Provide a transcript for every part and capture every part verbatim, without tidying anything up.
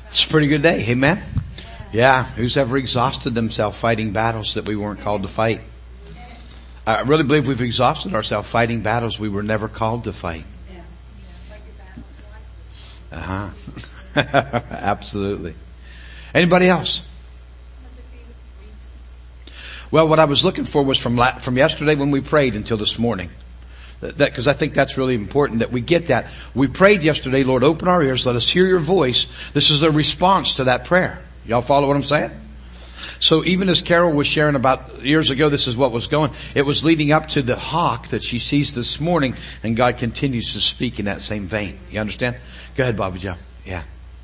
It's a pretty good day. Amen. Yeah. Who's ever exhausted themselves fighting battles that we weren't called to fight? I really believe we've exhausted ourselves fighting battles we were never called to fight. Uh-huh. Absolutely. Anybody else? Well, what I was looking for was from la- from yesterday when we prayed until this morning. That, because I think that's really important that we get that. We prayed yesterday, Lord, open our ears, let us hear your voice. This is a response to that prayer. Y'all follow what I'm saying? So even as Carol was sharing about years ago, this is what was going. It was leading up to the hawk that she sees this morning, and God continues to speak in that same vein. You understand? Go ahead, Bobby Joe. Yeah.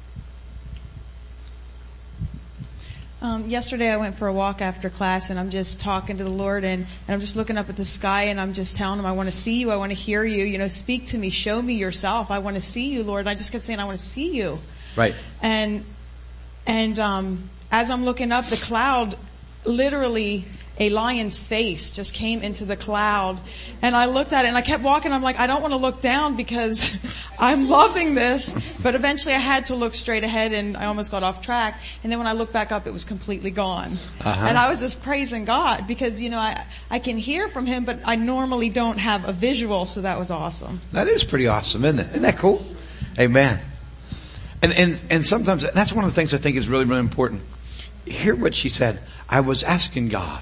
Um, yesterday I went for a walk after class, and I'm just talking to the Lord, and, and I'm just looking up at the sky, and I'm just telling him, I want to see you, I want to hear you, you know, speak to me, show me yourself, I want to see you, Lord. And I just kept saying, I want to see you. Right. And, and, um, as I'm looking up, the cloud, literally a lion's face just came into the cloud. And I looked at it and I kept walking. I'm like, I don't want to look down because I'm loving this. But eventually I had to look straight ahead, and I almost got off track. And then when I looked back up, it was completely gone. Uh-huh. And I was just praising God because, you know, I, I can hear from him, but I normally don't have a visual. So that was awesome. That is pretty awesome, isn't it? Isn't that cool? Amen. And, and, and sometimes that's one of the things I think is really, really important. Hear what she said. I was asking God.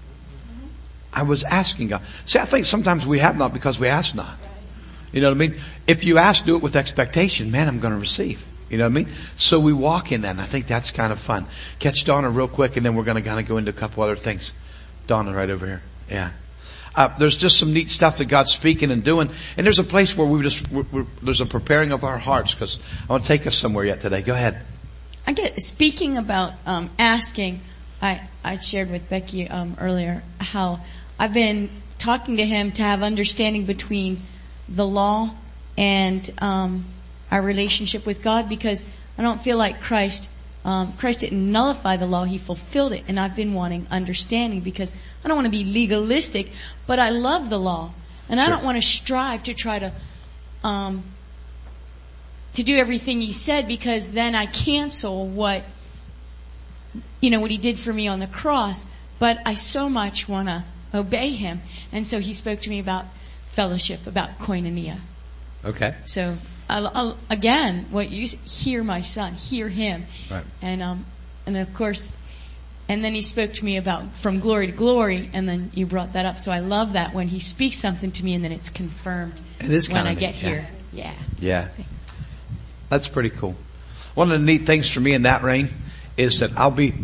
I was asking God. See, I think sometimes we have not because we ask not. You know what I mean? If you ask, do it with expectation. Man, I'm going to receive. You know what I mean? So we walk in that, and I think that's kind of fun. Catch Donna real quick, and then we're going to kind of go into a couple other things. Donna right over here. Yeah. Uh, there's just some neat stuff that God's speaking and doing. And there's a place where we just, we're, we're, there's a preparing of our hearts, because I want to take us somewhere yet today. Go ahead. I get, speaking about, um, asking, I, I shared with Becky, um, earlier how I've been talking to him to have understanding between the law and, um, our relationship with God, because I don't feel like Christ, um, Christ didn't nullify the law, he fulfilled it, and I've been wanting understanding because I don't want to be legalistic, but I love the law, and I sure. don't want to strive to try to, um, to do everything he said, because then I cancel what, you know, what he did for me on the cross. But I so much want to obey him. And so he spoke to me about fellowship, about koinonia. Okay. So, I'll, I'll, again, what you hear my son, hear him. Right. And, um, and of course, and then he spoke to me about from glory to glory, and then you brought that up. So I love that when he speaks something to me and then it's confirmed it is when I neat, get yeah. here. Yeah. Yeah. That's pretty cool. One of the neat things for me in that rain is that I'll be,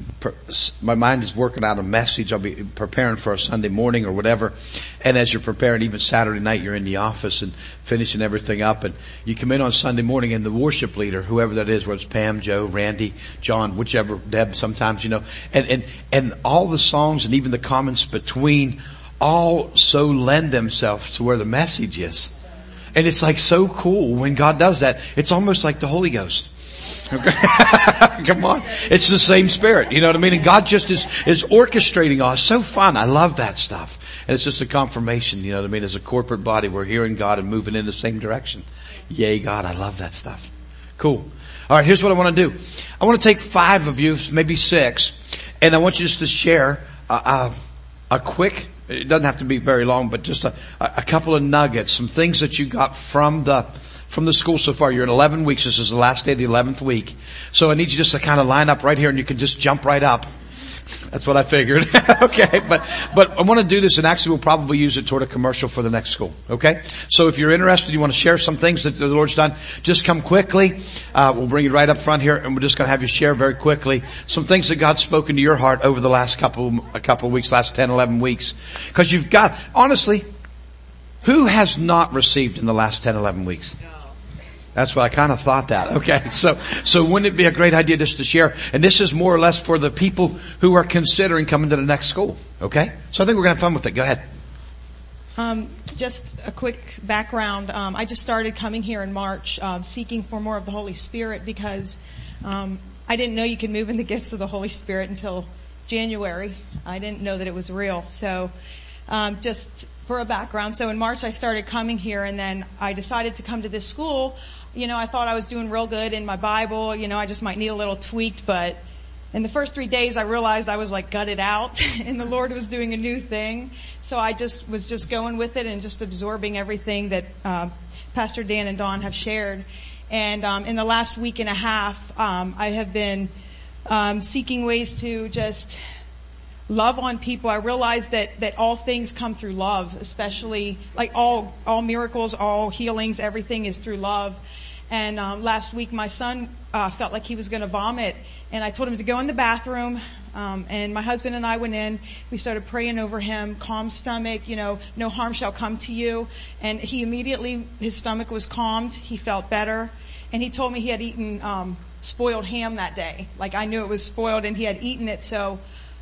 my mind is working out a message. I'll be preparing for a Sunday morning or whatever. And as you're preparing, even Saturday night, you're in the office and finishing everything up. And you come in on Sunday morning, and the worship leader, whoever that is, whether it's Pam, Joe, Randy, John, whichever, Deb sometimes, you know, and, and, and all the songs and even the comments between all so lend themselves to where the message is. And it's like so cool when God does that. It's almost like the Holy Ghost. Okay. Come on. It's the same spirit. You know what I mean? And God just is, is orchestrating all. It's so fun. I love that stuff. And it's just a confirmation, you know what I mean? As a corporate body, we're hearing God and moving in the same direction. Yay, God. I love that stuff. Cool. All right. Here's what I want to do. I want to take five of you, maybe six, and I want you just to share a, a, a quick, it doesn't have to be very long, but just a, a couple of nuggets, some things that you got from the, from the school so far. You're in eleven weeks. This is the last day of the eleventh week. So I need you just to kind of line up right here, and you can just jump right up. That's what I figured. Okay. But, but I want to do this, and actually we'll probably use it toward a commercial for the next school. Okay. So if you're interested, you want to share some things that the Lord's done, just come quickly. Uh, we'll bring you right up front here, and we're just going to have you share very quickly some things that God's spoken to your heart over the last couple, a couple of weeks, last ten, eleven weeks. Cause you've got, honestly, who has not received in the last ten, eleven weeks? That's what I kind of thought that. Okay. So, so wouldn't it be a great idea just to share? And this is more or less for the people who are considering coming to the next school. Okay. So I think we're going to have fun with it. Go ahead. Um, just a quick background. Um, I just started coming here in March, uh, seeking for more of the Holy Spirit because, um, I didn't know you could move in the gifts of the Holy Spirit until January. I didn't know that it was real. So, um, just for a background. So in March I started coming here, and then I decided to come to this school. you know, I thought I was doing real good in my Bible. You know, I just might need a little tweaked, but in the first three days I realized I was like gutted out and the Lord was doing a new thing. So I just was just going with it and just absorbing everything that, uh, Pastor Dan and Dawn have shared. And, um, in the last week and a half, um, I have been, um, seeking ways to just love on people. I realized that, that all things come through love, especially like all, all miracles, all healings, everything is through love. And, um, last week my son, uh, felt like he was going to vomit and I told him to go in the bathroom. Um, and my husband and I went in, we started praying over him, calm stomach, you know, no harm shall come to you. And he immediately, his stomach was calmed. He felt better. And he told me he had eaten, um, spoiled ham that day. Like I knew it was spoiled and he had eaten it. So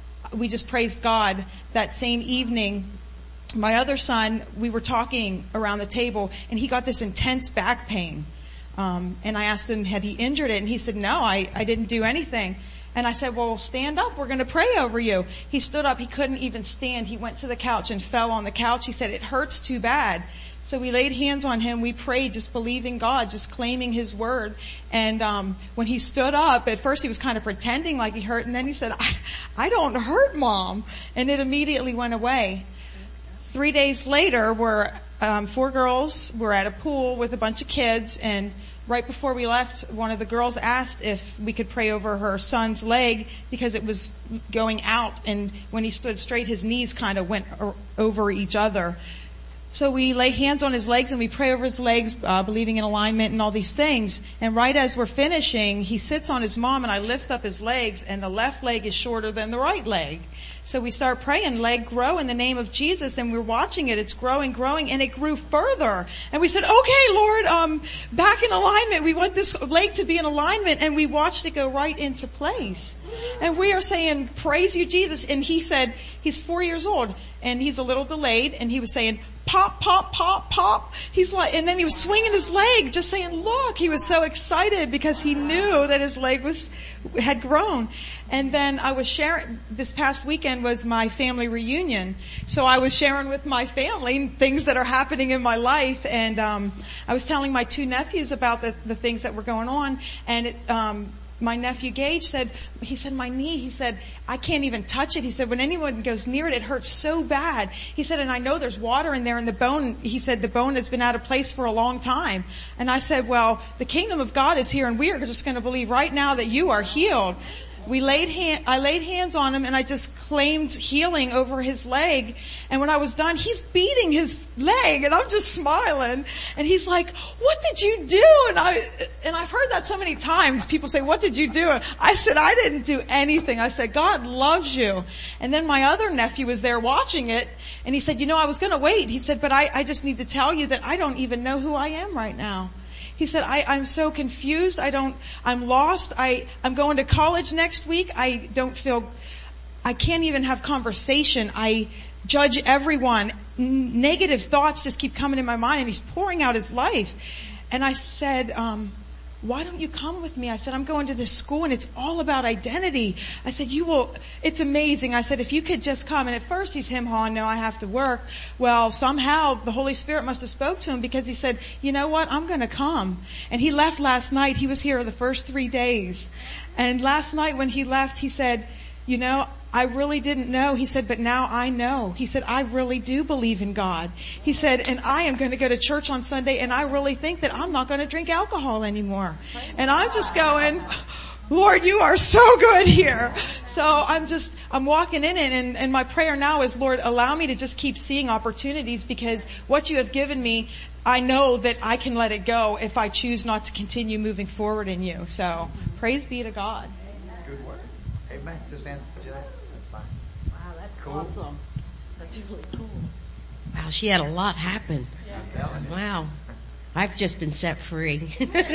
we just praised God. That same evening, my other son, we were talking around the table and he got this intense back pain. Um, and I asked him, had he injured it? And he said, no, I, I didn't do anything. And I said, well, stand up. We're going to pray over you. He stood up. He couldn't even stand. He went to the couch and fell on the couch. He said, it hurts too bad. So we laid hands on him. We prayed, just believing God, just claiming his word. And, um, when he stood up, at first he was kind of pretending like he hurt. And then he said, I, I don't hurt, Mom. And it immediately went away. Three days later, we're, um, four girls were at a pool with a bunch of kids. And right before we left, one of the girls asked if we could pray over her son's leg because it was going out. And when he stood straight, his knees kind of went over each other. So we lay hands on his legs and we pray over his legs, uh, believing in alignment and all these things. And right as we're finishing, he sits on his mom and I lift up his legs and the left leg is shorter than the right leg. So we start praying, leg grow in the name of Jesus, and we're watching it. It's growing, growing, and it grew further. And we said, okay, Lord, um, back in alignment. We want this leg to be in alignment, and we watched it go right into place. And we are saying, praise you, Jesus. And he said, he's four years old, and he's a little delayed, and he was saying, pop, pop, pop, pop. He's like, and then he was swinging his leg, just saying, look. He was so excited because he knew that his leg was, had grown. And then I was sharing, this past weekend was my family reunion. So I was sharing with my family things that are happening in my life. And, um, I was telling my two nephews about the, the things that were going on. And it, um, my nephew Gage said, he said, my knee, he said, I can't even touch it. He said, when anyone goes near it, it hurts so bad. He said, and I know there's water in there in the bone. He said, the bone has been out of place for a long time. And I said, well, the kingdom of God is here and we are just going to believe right now that you are healed. We laid hand, I laid hands on him and I just claimed healing over his leg. And when I was done, he's beating his leg and I'm just smiling. And he's like, what did you do? And I, and I've heard that so many times. People say, what did you do? I said, I didn't do anything. I said, God loves you. And then my other nephew was there watching it and he said, you know, I was going to wait. He said, but I, I just need to tell you that I don't even know who I am right now. He said, I, I'm so confused. I don't, I'm lost. I, I'm going to college next week. I don't feel, I can't even have conversation. I judge everyone. N- negative thoughts just keep coming in my mind and he's pouring out his life. And I said, um, why don't you come with me? I said, I'm going to this school and it's all about identity. I said, you will, it's amazing. I said, if you could just come. And at first he's him hawing, no, I have to work. Well, somehow the Holy Spirit must have spoke to him because he said, you know what? I'm going to come. And he left last night. He was here the first three days. And last night when he left, he said, you know, I really didn't know. He said, but now I know. He said, I really do believe in God. He said, and I am going to go to church on Sunday and I really think that I'm not going to drink alcohol anymore. And I'm just going, Lord, you are so good here. So I'm just, I'm walking in it and, and my prayer now is, Lord, allow me to just keep seeing opportunities because what you have given me, I know that I can let it go if I choose not to continue moving forward in you. So praise be to God. Good word. Amen. Just answer that. That's fine. Wow, that's cool. Awesome. That's really cool. Wow, she had a lot happen. Yeah. Wow. I've just been set free.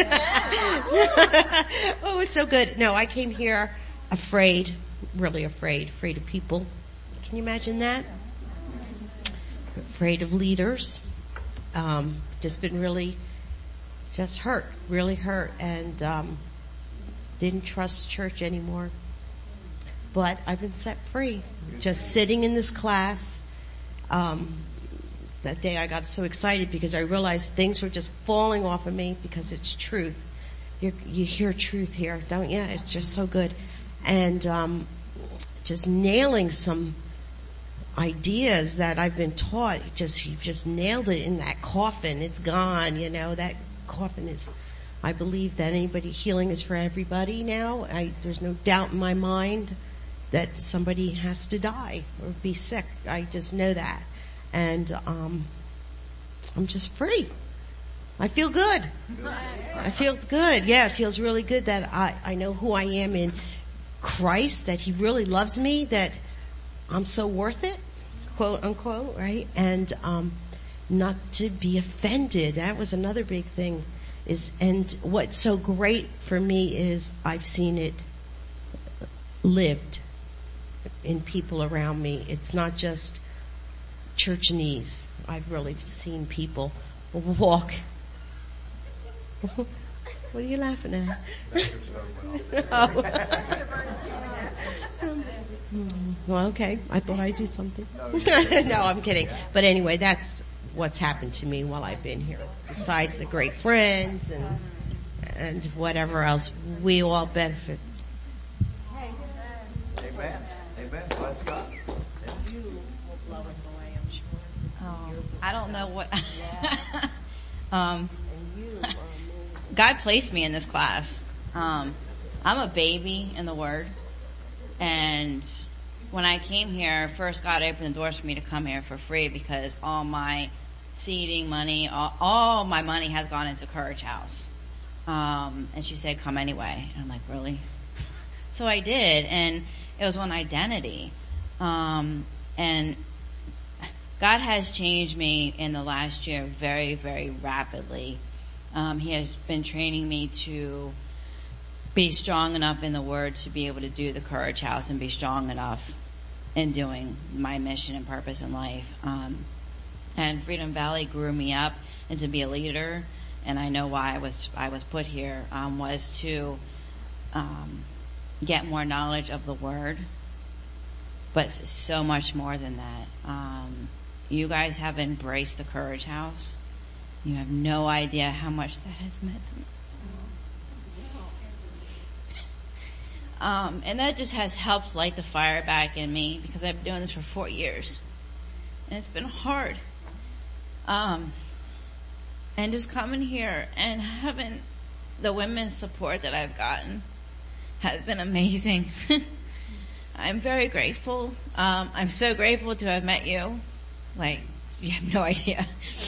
Oh, it's so good. No, I came here afraid, really afraid, afraid of people. Can you imagine that? Afraid of leaders. Um, just been really, just hurt, really hurt, and um, didn't trust church anymore. But I've been set free. Just sitting in this class, um, that day I got so excited because I realized things were just falling off of me because it's truth. You're, you hear truth here, don't you? It's just so good. And, um, just nailing some ideas that I've been taught. Just, he just nailed it in that coffin. It's gone, you know, that coffin is, I believe that anybody, healing is for everybody now. I, there's no doubt in my mind that somebody has to die or be sick. I just know that. And, um, I'm just free. I feel good. I feel good. Yeah, it feels really good that I, I know who I am in Christ, that He really loves me, that I'm so worth it, quote unquote, right? And, um, not to be offended. That was another big thing is, and what's so great for me is I've seen it lived in people around me. It's not just churchanese. I've really seen people walk. What are you laughing at? Oh. Well, okay. I thought I'd do something. No, I'm kidding. But anyway, that's what's happened to me while I've been here. Besides the great friends and and whatever else, we all benefit. Amen. Amen. Let's go. You will blow us away, I'm sure. Oh, I don't know what. um, God placed me in this class. Um, I'm a baby in the Word, and when I came here, first God opened the doors for me to come here for free because all my seeding money, all, all my money has gone into Courage House. Um, and she said, come anyway. And I'm like, really? So I did, and it was one identity. Um, and God has changed me in the last year very, very rapidly. Um, he has been training me to be strong enough in the Word to be able to do the Courage House and be strong enough in doing my mission and purpose in life. Um, and Freedom Valley grew me up and to be a leader. And I know why I was I was put here um, was to um, get more knowledge of the Word, but so much more than that. Um, you guys have embraced the Courage House. You have no idea how much that has meant to me. Um, and that just has helped light the fire back in me because I've been doing this for four years, and it's been hard. Um, and just coming here and having the women's support that I've gotten has been amazing. I'm very grateful. Um, I'm so grateful to have met you. Like, you have no idea.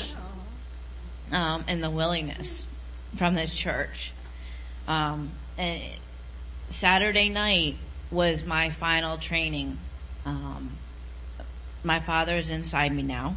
Um, and the willingness from this church. Um, and Saturday night was my final training. Um, my father's inside me now.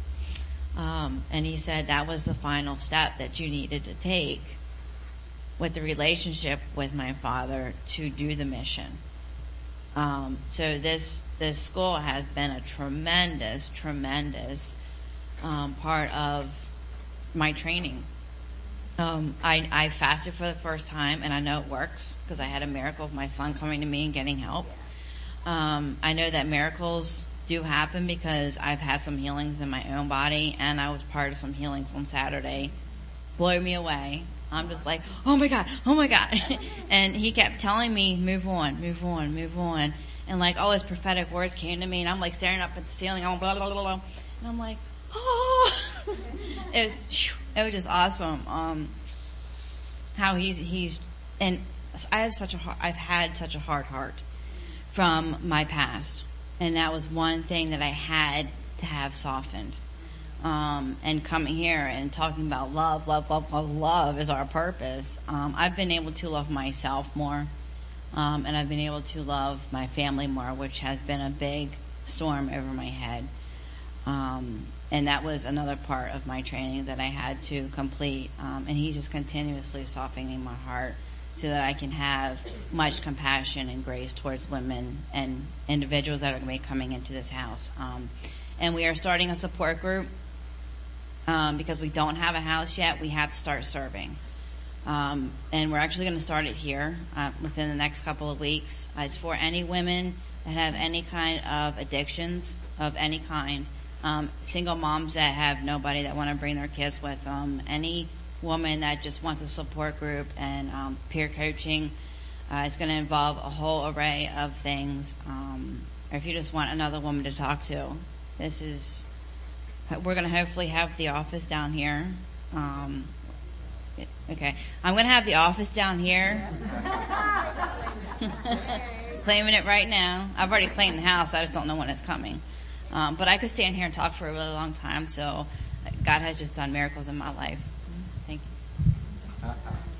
Um, and he said that was the final step that you needed to take with the relationship with my father to do the mission. Um, so this, this school has been a tremendous, tremendous, um, part of my training. Um, I, I fasted for the first time, and I know it works because I had a miracle of my son coming to me and getting help. Um, I know that miracles do happen because I've had some healings in my own body, and I was part of some healings on Saturday. Blew me away. I'm just like, oh my God, oh my God. And he kept telling me, move on, move on, move on. And like all his prophetic words came to me, and I'm like staring up at the ceiling, I'm blah, blah, blah, blah. And I'm like, oh. It was, it was just awesome. Um, how he's, he's, and I have such a, I've had such a hard heart from my past. And that was one thing that I had to have softened. Um, and coming here and talking about love, love, love, love, love is our purpose. Um, I've been able to love myself more. Um, and I've been able to love my family more, which has been a big storm over my head. Um, and that was another part of my training that I had to complete. Um, and he's just continuously softening my heart so that I can have much compassion and grace towards women and individuals that are going to be coming into this house. Um, and we are starting a support group um, because we don't have a house yet. We have to start serving. Um, and we're actually going to start it here uh, within the next couple of weeks. Uh, it's for any women that have any kind of addictions of any kind. um, single moms that have nobody that want to bring their kids with them, any woman that just wants a support group, and um, peer coaching. Uh, it's going to involve a whole array of things. Um, or if you just want another woman to talk to, this is. We're going to hopefully have the office down here. Um, okay, I'm going to have the office down here. Claiming it right now. I've already claimed the house. I just don't know when it's coming. Um, but I could stand here and talk for a really long time. So God has just done miracles in my life. Thank you.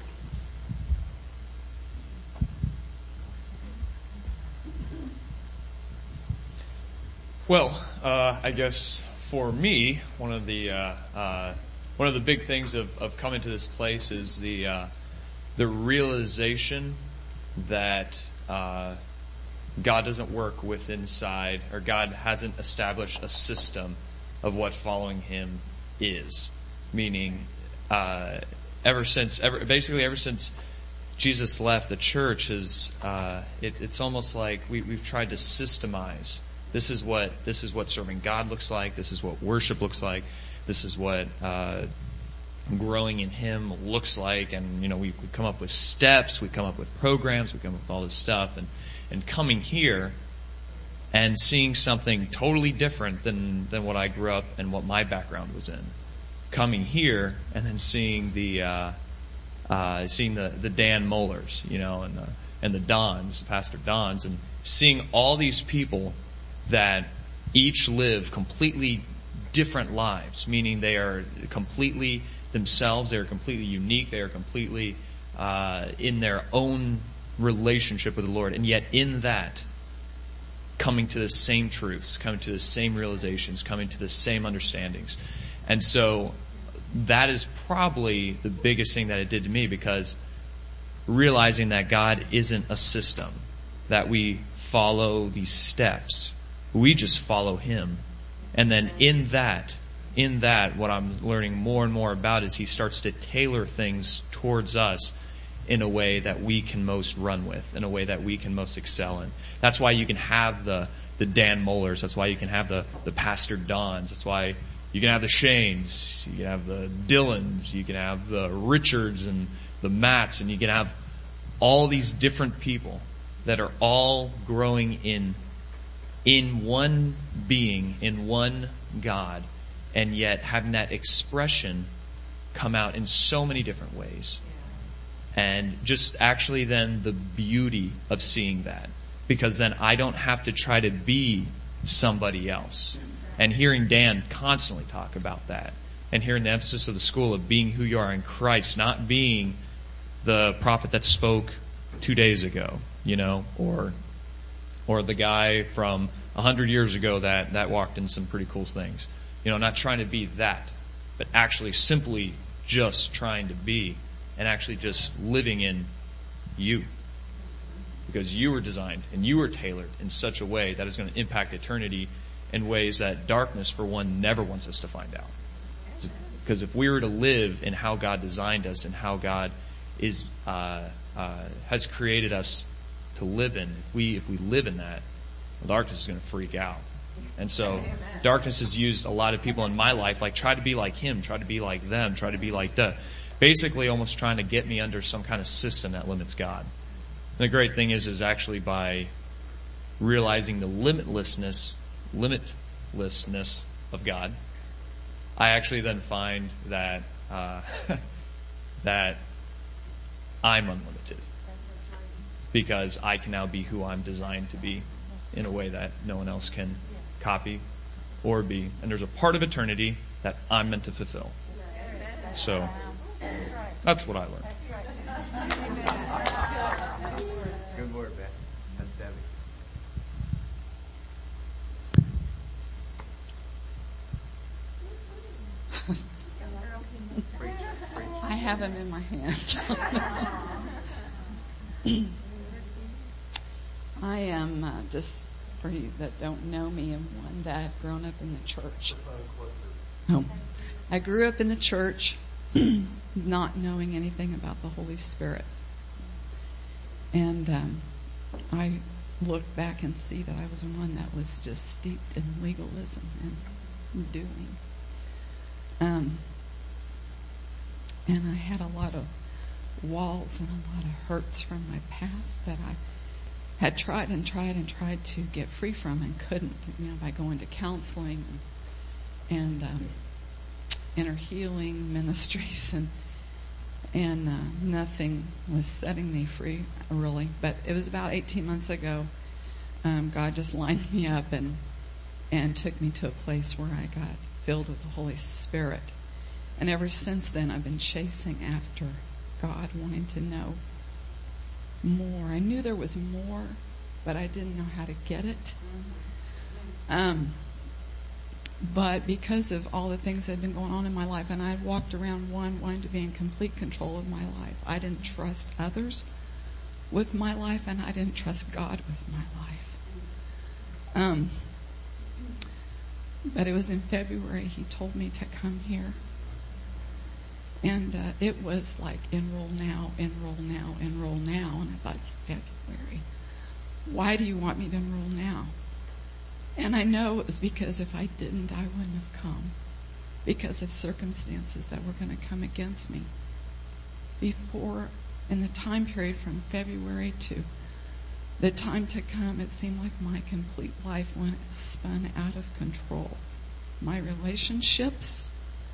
Well, uh, I guess for me, one of the uh, uh, one of the big things of, of coming to this place is the uh, the realization that uh, God doesn't work with inside, or God hasn't established a system of what following Him is. Meaning, uh, ever since, ever basically ever since Jesus left, the church has uh, it, it's almost like we, we've tried to systemize. This is what this is what serving God looks like. This is what worship looks like. This is what uh, growing in Him looks like. And you know, we, we come up with steps. We come up with programs. We come up with all this stuff. And and coming here and seeing something totally different than than what I grew up and what my background was in. Coming here and then seeing the uh, uh, seeing the the Dan Mollers, you know, and the and the Dons, Pastor Dons, and seeing all these people that each live completely different lives, meaning they are completely themselves, they are completely unique, they are completely uh, in their own relationship with the Lord, and yet in that, coming to the same truths, coming to the same realizations, coming to the same understandings. And so that is probably the biggest thing that it did to me, because realizing that God isn't a system, that we follow these steps. We just follow Him. And then in that, in that, what I'm learning more and more about is He starts to tailor things towards us in a way that we can most run with, in a way that we can most excel in. That's why you can have the, the Dan Mollers. That's why you can have the, the Pastor Dons. That's why you can have the Shanes. You can have the Dylans. You can have the Richards and the Matts. And you can have all these different people that are all growing in in one being, in one God, and yet having that expression come out in so many different ways. And just actually then the beauty of seeing that, because then I don't have to try to be somebody else. And hearing Dan constantly talk about that, and hearing the emphasis of the school of being who you are in Christ, not being the prophet that spoke two days ago, you know, or or the guy from a hundred years ago that, that walked in some pretty cool things. You know, not trying to be that, but actually simply just trying to be, and actually just living in you. Because you were designed and you were tailored in such a way that is going to impact eternity in ways that darkness, for one, never wants us to find out. Because if we were to live in how God designed us and how God is uh, uh, has created us to live in, if we if we live in that, well, darkness is going to freak out. And so darkness has used a lot of people in my life, like try to be like him, try to be like them, try to be like that. Basically almost trying to get me under some kind of system that limits God. And the great thing is, is actually by realizing the limitlessness, limitlessness of God, I actually then find that, uh, that I'm unlimited. Because I can now be who I'm designed to be in a way that no one else can copy or be. And there's a part of eternity that I'm meant to fulfill. So that's what I learned. Good word, man. That's Debbie. I have him in my hand. I am, uh, just for you that don't know me, am one that have grown up in the church. Oh. I grew up in the church not knowing anything about the Holy Spirit. And um, I look back and see that I was one that was just steeped in legalism and doing. Um, and I had a lot of walls and a lot of hurts from my past that I had tried and tried and tried to get free from and couldn't, you know, by going to counseling and, and um, inner healing ministries, and and uh, nothing was setting me free, really. But it was about eighteen months ago, um, God just lined me up and and took me to a place where I got filled with the Holy Spirit. And ever since then, I've been chasing after God, wanting to know more. I knew there was more, but I didn't know how to get it. Um, but because of all the things that had been going on in my life, and I had walked around, one, wanting to be in complete control of my life. I didn't trust others with my life, and I didn't trust God with my life. Um, but it was in February he told me to come here. And uh, it was like, enroll now, enroll now, enroll now. And I thought, it's February. Why do you want me to enroll now? And I know it was because if I didn't, I wouldn't have come. Because of circumstances that were going to come against me. Before, in the time period from February to the time to come, it seemed like my complete life went spun out of control. My relationships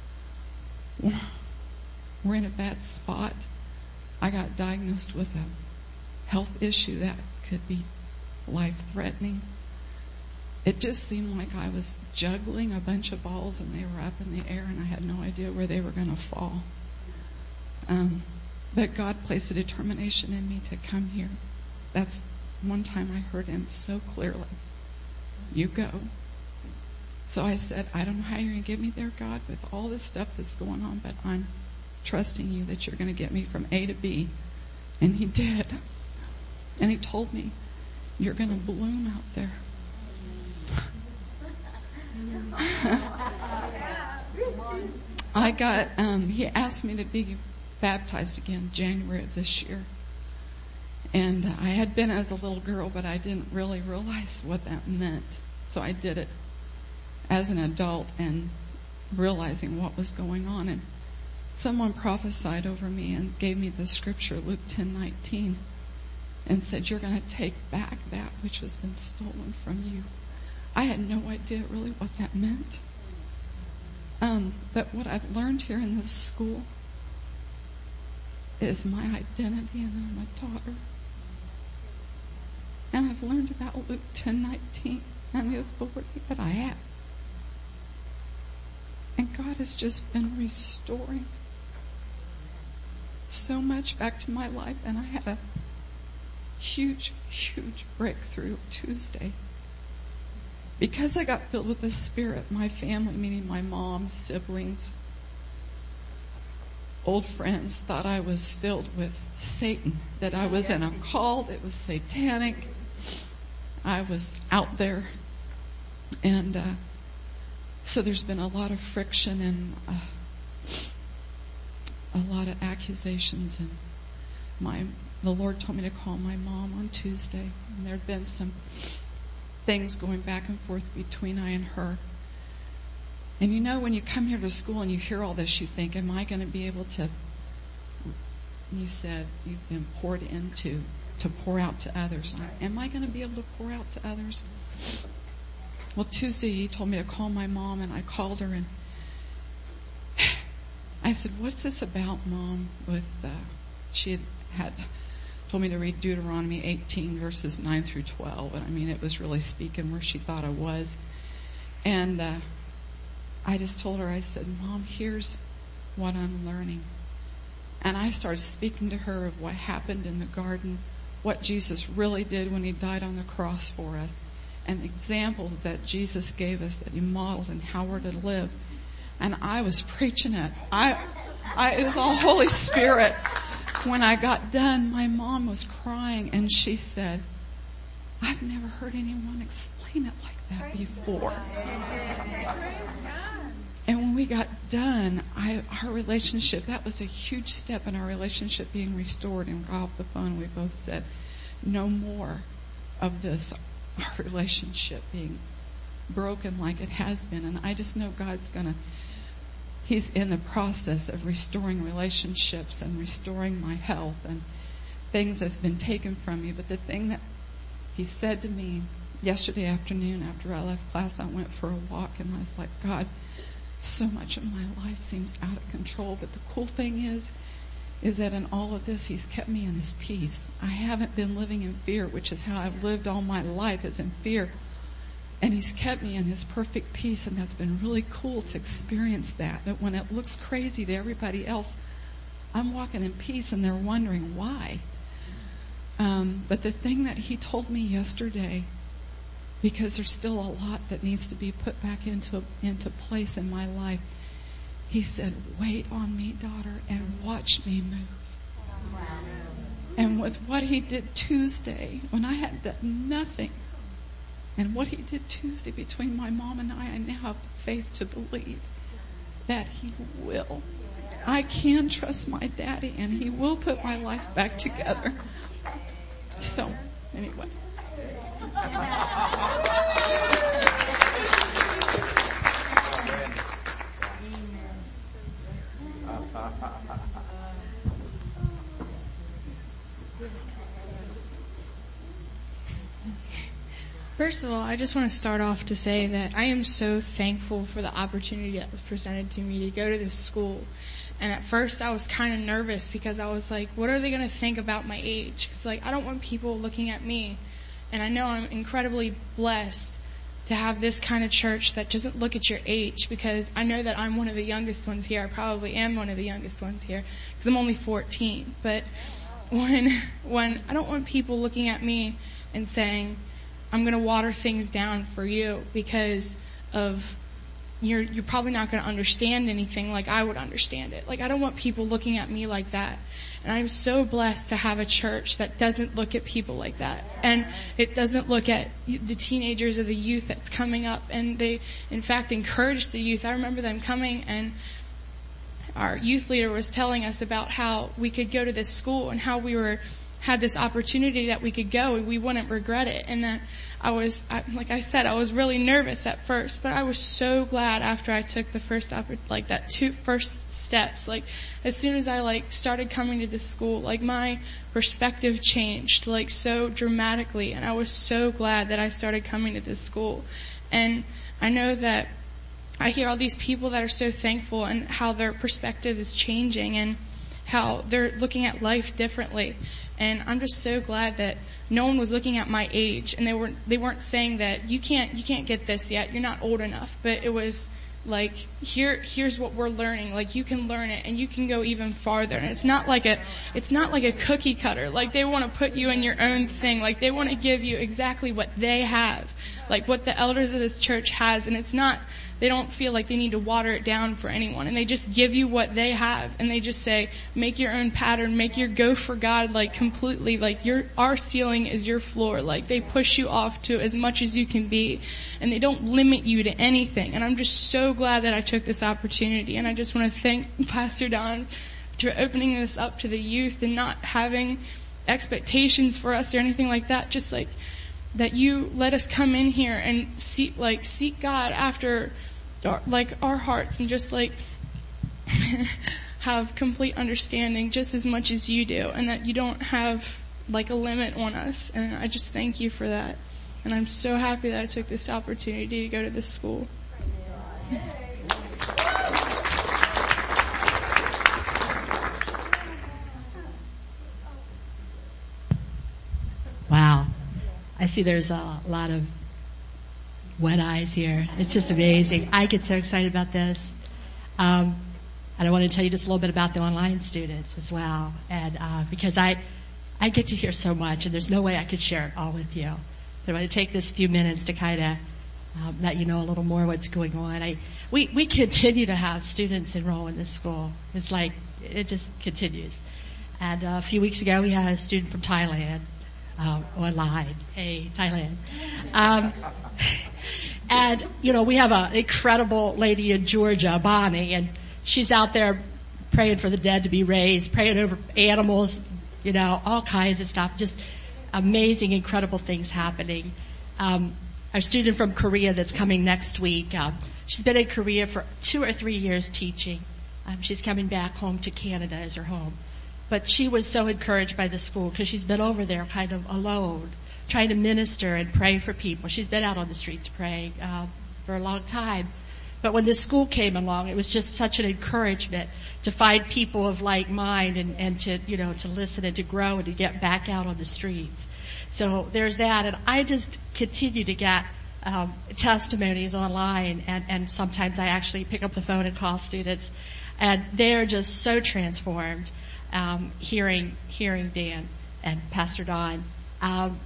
were in a bad spot. I got diagnosed with a health issue that could be life-threatening. It just seemed like I was juggling a bunch of balls and they were up in the air and I had no idea where they were going to fall. Um, but God placed a determination in me to come here. That's one time I heard him so clearly. You go. So I said, I don't know how you're going to get me there, God, with all this stuff that's going on, but I'm trusting you that you're going to get me from A to B. And he did. And he told me, you're going to bloom out there. I got, um, he asked me to be baptized again January of this year. And uh, I had been as a little girl, but I didn't really realize what that meant. So I did it as an adult and realizing what was going on. And someone prophesied over me and gave me the scripture, Luke ten nineteen, and said, you're going to take back that which has been stolen from you. I had no idea really what that meant. Um, but what I've learned here in this school is my identity, and I'm a daughter. And I've learned about Luke ten nineteen and the authority that I have. And God has just been restoring so much back to my life. And I had a huge, huge breakthrough Tuesday. Because I got filled with the Spirit, my family, meaning my mom, siblings, old friends, thought I was filled with Satan, that I was in a cult, it was satanic. I was out there. And uh, so there's been a lot of friction and uh, a lot of accusations. And my the Lord told me to call my mom on Tuesday. And there had been some things going back and forth between I and her. And you know, when you come here to school and you hear all this, you think, am I going to be able to, you said you've been poured into to pour out to others. Am I going to be able to pour out to others? Well, Tuesday he told me to call my mom, and I called her and I said, what's this about, Mom? With uh, she had, had told me to read Deuteronomy eighteen verses nine through twelve. And I mean, it was really speaking where she thought I was. And uh, I just told her, I said, Mom, here's what I'm learning. And I started speaking to her of what happened in the garden, what Jesus really did when he died on the cross for us, and examples that Jesus gave us that he modeled and how we're to live. And I was preaching it. I, I, it was all Holy Spirit. When I got done, my mom was crying and she said, I've never heard anyone explain it like that before. And when we got done, I, our relationship, that was a huge step in our relationship being restored. And we got off the phone and we both said, no more of this, our relationship being broken like it has been. And I just know God's gonna, He's in the process of restoring relationships and restoring my health and things that's been taken from me. But the thing that He said to me yesterday afternoon after I left class, I went for a walk and I was like, God, so much of my life seems out of control. But the cool thing is, is that in all of this, He's kept me in His peace. I haven't been living in fear, which is how I've lived all my life, is in fear. And He's kept me in His perfect peace, and that's been really cool to experience that. That when it looks crazy to everybody else, I'm walking in peace and they're wondering why. Um, but the thing that He told me yesterday, because there's still a lot that needs to be put back into, into place in my life, He said, wait on me, daughter, and watch me move. And with what He did Tuesday, when I had done nothing, and what He did Tuesday between my mom and I, I now have faith to believe that He will. I can trust my daddy, and He will put my life back together. So, anyway. First of all, I just want to start off to say that I am so thankful for the opportunity that was presented to me to go to this school. And at first I was kind of nervous because I was like, what are they going to think about my age? Because like, I don't want people looking at me. And I know I'm incredibly blessed to have this kind of church that doesn't look at your age, because I know that I'm one of the youngest ones here. I probably am one of the youngest ones here because I'm only fourteen. But when, when I don't want people looking at me and saying, I'm going to water things down for you because of you're you're probably not going to understand anything like I would understand it. Like, I don't want people looking at me like that. And I'm so blessed to have a church that doesn't look at people like that. And it doesn't look at the teenagers or the youth that's coming up. And they, in fact, encourage the youth. I remember them coming, and our youth leader was telling us about how we could go to this school and how we were had this opportunity that we could go and we wouldn't regret it. And that I was, I, like I said, I was really nervous at first, but I was so glad after I took the first, like that two first steps. Like, as soon as I like started coming to this school, like my perspective changed like so dramatically. And I was so glad that I started coming to this school. And I know that I hear all these people that are so thankful and how their perspective is changing and how they're looking at life differently. And I'm just so glad that no one was looking at my age, and they weren't, they weren't saying that you can't, you can't get this yet, you're not old enough. But it was like, here, here's what we're learning. Like, you can learn it and you can go even farther. And it's not like a, it's not like a cookie cutter. Like, they want to put you in your own thing. Like, they want to give you exactly what they have. Like, what the elders of this church has. And it's not, they don't feel like they need to water it down for anyone. And they just give you what they have. And they just say, make your own pattern, make your go for God, like, completely. Like, your, our ceiling is your floor. Like, they push you off to as much as you can be. And they don't limit you to anything. And I'm just so glad that I took this opportunity. And I just want to thank Pastor Don for opening this up to the youth and not having expectations for us or anything like that. Just like, that you let us come in here and seek, like, seek God after, our, like, our hearts, and just like have complete understanding just as much as you do, and that you don't have like a limit on us. And I just thank you for that. And I'm so happy that I took this opportunity to go to this school. Wow. I see there's a lot of wet eyes here. It's just amazing. I get so excited about this. Um, and I want to tell you just a little bit about the online students as well. And, uh, because I, I get to hear so much, and there's no way I could share it all with you. But I want to take this few minutes to kind of, um, let you know a little more what's going on. I, we, we continue to have students enroll in this school. It's like, it just continues. And uh, a few weeks ago we had a student from Thailand. Uh, online. Hey, Thailand. Um, and, you know, we have an incredible lady in Georgia, Bonnie, and she's out there praying for the dead to be raised, praying over animals, you know, all kinds of stuff. Just amazing, incredible things happening. Um, our student from Korea that's coming next week. Um, she's been in Korea for two or three years teaching. Um, she's coming back home to Canada as her home. But she was so encouraged by the school because she's been over there kind of alone, trying to minister and pray for people. She's been out on the streets praying uh, for a long time. But when this school came along, it was just such an encouragement to find people of like mind and, and to, you know, to listen and to grow and to get back out on the streets. So there's that. And I just continue to get um, testimonies online, and, and sometimes I actually pick up the phone and call students, and they're just so transformed. Um, hearing, hearing Dan and Pastor Don. Um,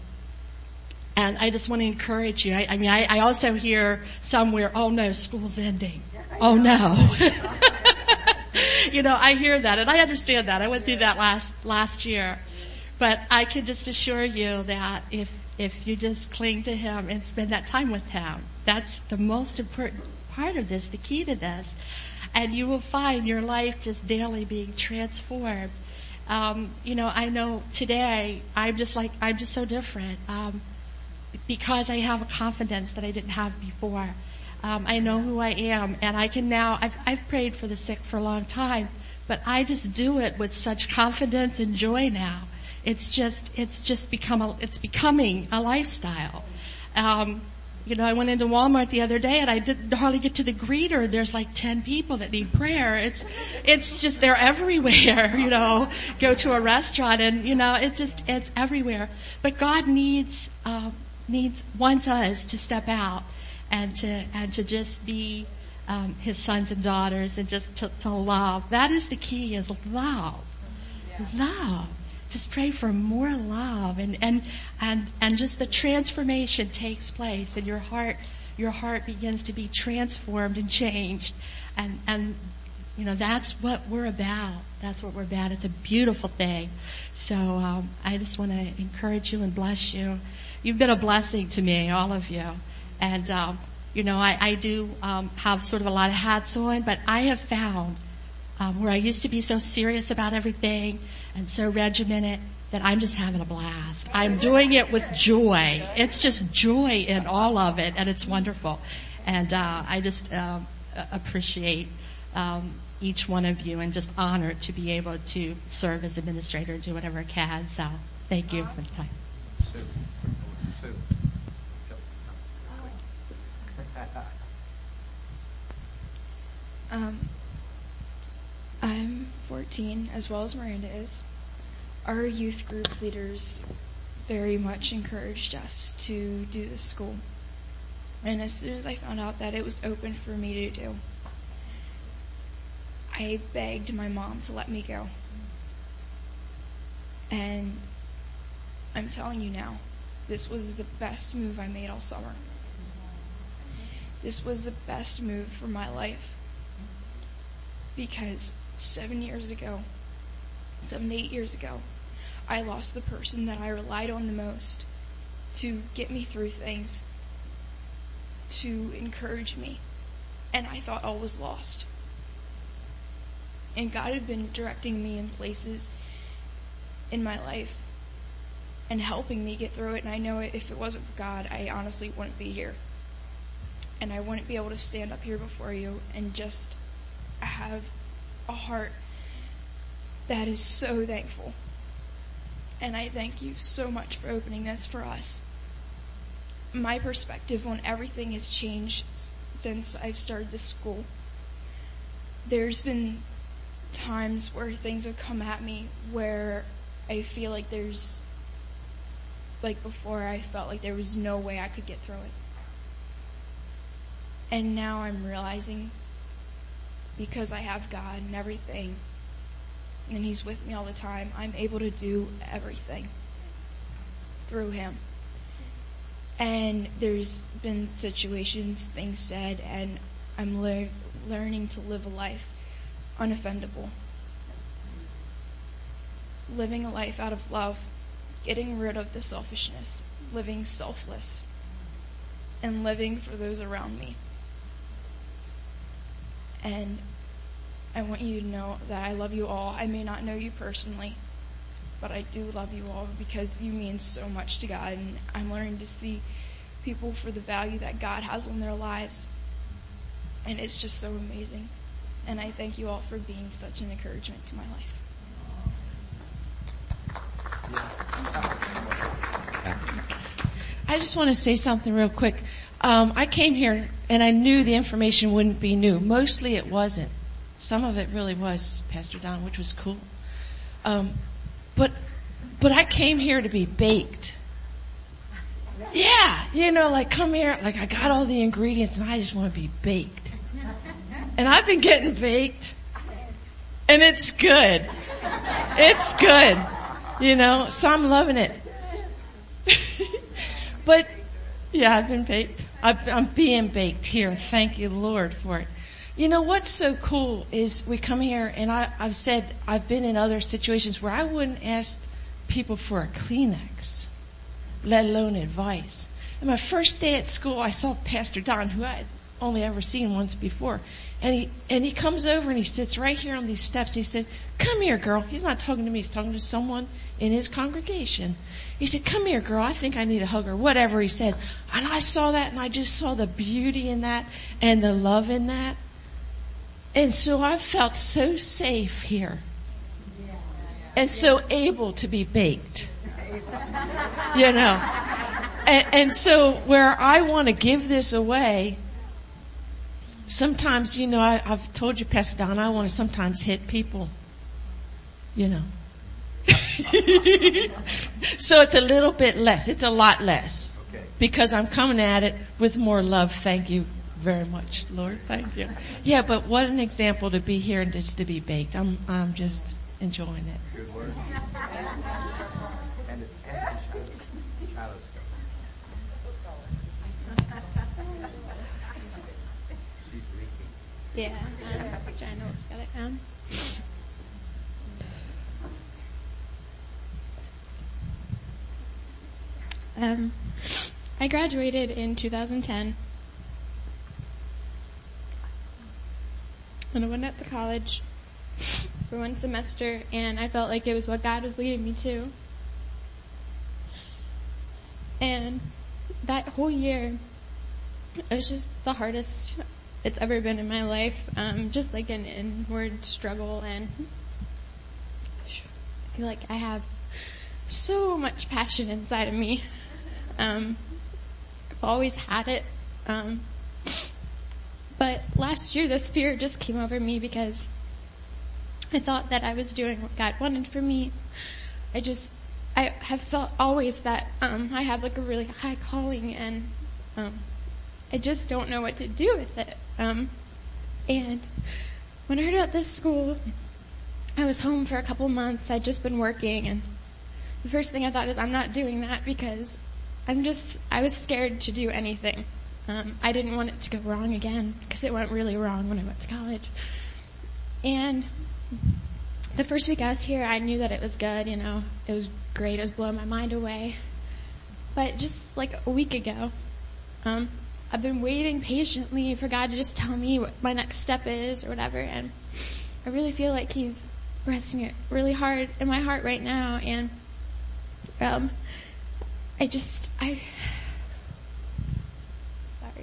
and I just want to encourage you. I, I mean, I, I also hear somewhere, oh no, school's ending. Oh no. You know, I hear that, and I understand that. I went through that last, last year. But I can just assure you that if, if you just cling to Him and spend that time with Him, that's the most important part of this, the key to this. And you will find your life just daily being transformed. Um, you know, I know today I'm just like, I'm just so different, um, because I have a confidence that I didn't have before. Um, I know who I am, and I can now, I've, I've prayed for the sick for a long time, but I just do it with such confidence and joy now. It's just, it's just become a, it's becoming a lifestyle. Um, You know, I went into Walmart the other day and I didn't hardly get to the greeter. There's like ten people that need prayer. It's, it's just, they're everywhere, you know. Go to a restaurant and, you know, it's just, it's everywhere. But God needs, uh, needs, wants us to step out and to, and to just be, um, His sons and daughters, and just to, to love. That is the key, is love. Love. Just pray for more love, and, and, and, and just the transformation takes place, and your heart, your heart begins to be transformed and changed. And, and, you know, that's what we're about. That's what we're about. It's a beautiful thing. So, um, I just want to encourage you and bless you. You've been a blessing to me, all of you. And, um, you know, I, I do, um, have sort of a lot of hats on, but I have found, um, where I used to be so serious about everything and so regimented, that I'm just having a blast. I'm doing it with joy. It's just joy in all of it, and it's wonderful. And uh, I just um, appreciate um, each one of you, and just honored to be able to serve as administrator and do whatever I can. So thank you for the time. Um, I'm fourteen, as well as Miranda is. Our youth group leaders very much encouraged us to do this school. And as soon as I found out that it was open for me to do, I begged my mom to let me go. And I'm telling you now, this was the best move I made all summer. This was the best move for my life. Because seven years ago, seven to eight years ago, I lost the person that I relied on the most to get me through things, to encourage me, and I thought all was lost. And God had been directing me in places in my life and helping me get through it, and I know if it wasn't for God, I honestly wouldn't be here. And I wouldn't be able to stand up here before you and just have a heart that is so thankful. And I thank you so much for opening this for us. My perspective on everything has changed since I've started this school. There's been times where things have come at me where I feel like there's, like before I felt like there was no way I could get through it. And now I'm realizing, because I have God and everything, and He's with me all the time, I'm able to do everything through Him. And there's been situations, things said, and I'm lear- learning to live a life unoffendable. Living a life out of love, getting rid of the selfishness, living selfless, and living for those around me. And I want you to know that I love you all. I may not know you personally, but I do love you all because you mean so much to God, and I'm learning to see people for the value that God has on their lives. And it's just so amazing. And I thank you all for being such an encouragement to my life. I just want to say something real quick. Um, I came here and I knew the information wouldn't be new. Mostly it wasn't. Some of it really was, Pastor Don, which was cool. Um, but, but I came here to be baked. Yeah, you know, like come here, like I got all the ingredients and I just want to be baked. And I've been getting baked. And it's good. It's good. You know, so I'm loving it. But, yeah, I've been baked. I'm being baked here. Thank you, Lord, for it. You know, what's so cool is we come here, and I, I've said I've been in other situations where I wouldn't ask people for a Kleenex, let alone advice. And my first day at school, I saw Pastor Don, who I had only ever seen once before. And he, and he comes over and he sits right here on these steps. He said, come here, girl. He's not talking to me. He's talking to someone in his congregation. He said, come here, girl. I think I need a hug or whatever he said. And I saw that and I just saw the beauty in that and the love in that. And so I felt so safe here and so able to be baked, you know. And, and so where I want to give this away, sometimes, you know, I, I've told you, Pastor Don, I want to sometimes hit people, you know. So it's a little bit less. It's a lot less. Okay. Because I'm coming at it with more love. Thank you very much, Lord. Thank you. Yeah, but what an example to be here and just to be baked. I'm, I'm just enjoying it. Good word. Yeah, um, trying to work together. Um, um, I graduated in two thousand ten, and I went up to college for one semester, and I felt like it was what God was leading me to. And that whole year, it was just the hardest it's ever been in my life, um, just like an inward struggle, and I feel like I have so much passion inside of me. Um, I've always had it, um, but last year this fear just came over me because I thought that I was doing what God wanted for me. I just, I have felt always that um, I have like a really high calling, and um, I just don't know what to do with it. Um, and when I heard about this school, I was home for a couple months. I'd just been working, and the first thing I thought is I'm not doing that because I'm just, I was scared to do anything. Um, I didn't want it to go wrong again because it went really wrong when I went to college. And the first week I was here, I knew that it was good, you know, it was great. It was blowing my mind away. But just like a week ago, um, I've been waiting patiently for God to just tell me what my next step is or whatever, and I really feel like He's pressing it really hard in my heart right now, and um, I just, I, sorry.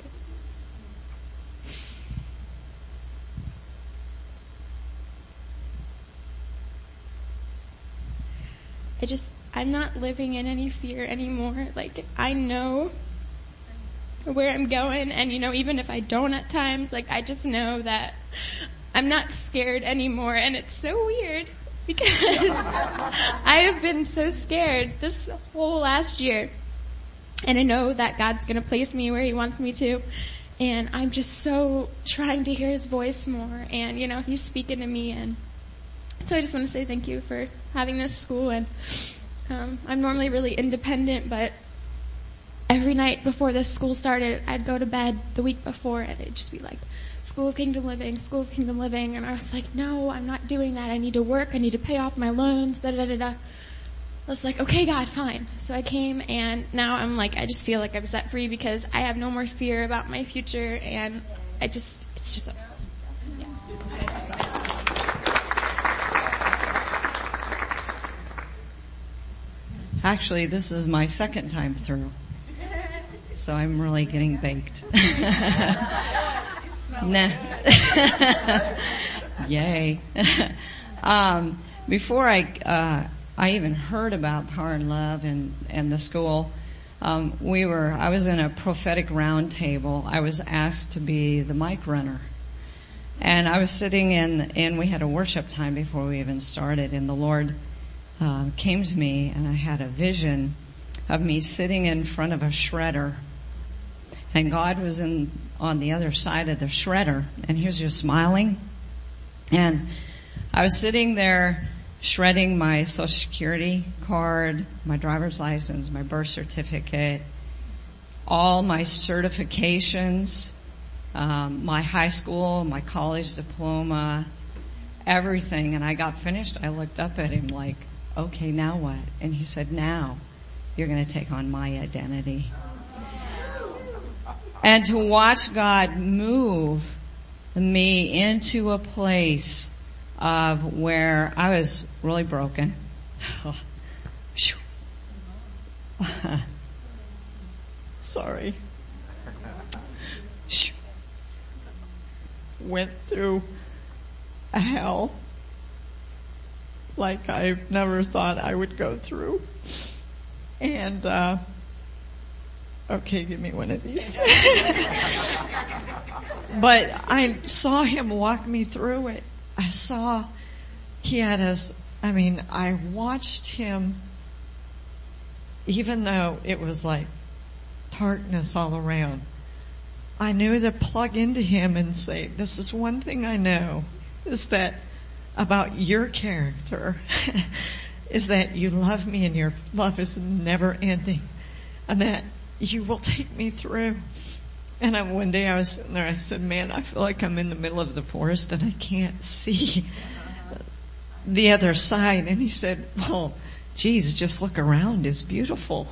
I just, I'm not living in any fear anymore. Like, I know where I'm going, and you know, even if I don't at times, like I just know that I'm not scared anymore, and it's so weird because I have been so scared this whole last year, and I know that God's gonna place me where He wants me to, and I'm just so trying to hear His voice more, and you know, He's speaking to me, and so I just want to say thank you for having this school, and um, I'm normally really independent, but every night before this school started, I'd go to bed the week before and it'd just be like, School of Kingdom Living, School of Kingdom Living. And I was like, no, I'm not doing that. I need to work. I need to pay off my loans, da da da da. I was like, okay, God, fine. So I came, and now I'm like, I just feel like I'm set free because I have no more fear about my future, and I just, it's just, yeah. Actually, this is my second time through. so I'm really getting baked. Nah. Yay. um, before I, uh, I even heard about Power and Love and, and the school, um, we were, I was in a prophetic round table. I was asked to be the mic runner. And I was sitting in, and we had a worship time before we even started, and the Lord, uh, came to me, and I had a vision of me sitting in front of a shredder. And God was in, on the other side of the shredder, and he was just smiling. And I was sitting there shredding my Social Security card, my driver's license, my birth certificate, all my certifications, um, my high school, my college diploma, everything. And I got finished. I looked up at him like, okay, now what? And he said, now you're going to take on my identity. And to watch God move me into a place of where I was really broken. Sorry. Went through a hell like I never thought I would go through. And, uh, okay, give me one of these. But I saw him walk me through it. I saw he had us, I mean, I watched him, even though it was like darkness all around. I knew to plug into him and say, this is one thing I know, is that about your character, is that you love me and your love is never ending. And that you will take me through. And I, one day I was sitting there, I said, man, I feel like I'm in the middle of the forest and I can't see the other side. And he said, well, geez, just look around. It's beautiful.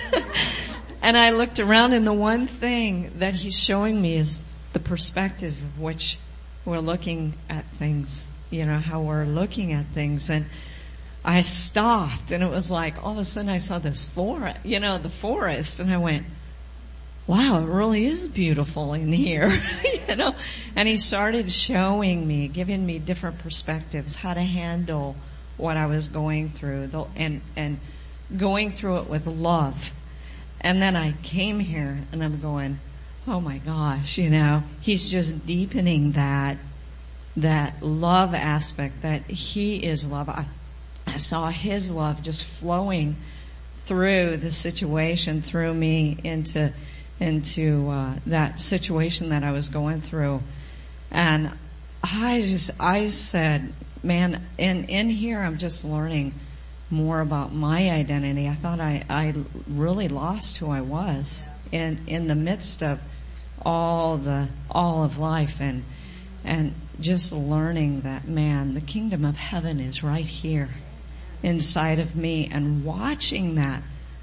And I looked around, and the one thing that he's showing me is the perspective of which we're looking at things, you know, how we're looking at things. And I stopped, and it was like all of a sudden I saw this forest, you know, the forest, and I went, wow, it really is beautiful in here, you know. And he started showing me, giving me different perspectives, how to handle what I was going through, and and going through it with love. And then I came here, and I'm going, oh my gosh, you know, he's just deepening that that love aspect, that he is love. I, I saw his love just flowing through the situation, through me into into uh, that situation that I was going through. And I just, I said, man, in, in here I'm just learning more about my identity. I thought I, I really lost who I was in, in the midst of all the, all of life, and, and just learning that, man, the kingdom of heaven is right here inside of me, and watching that.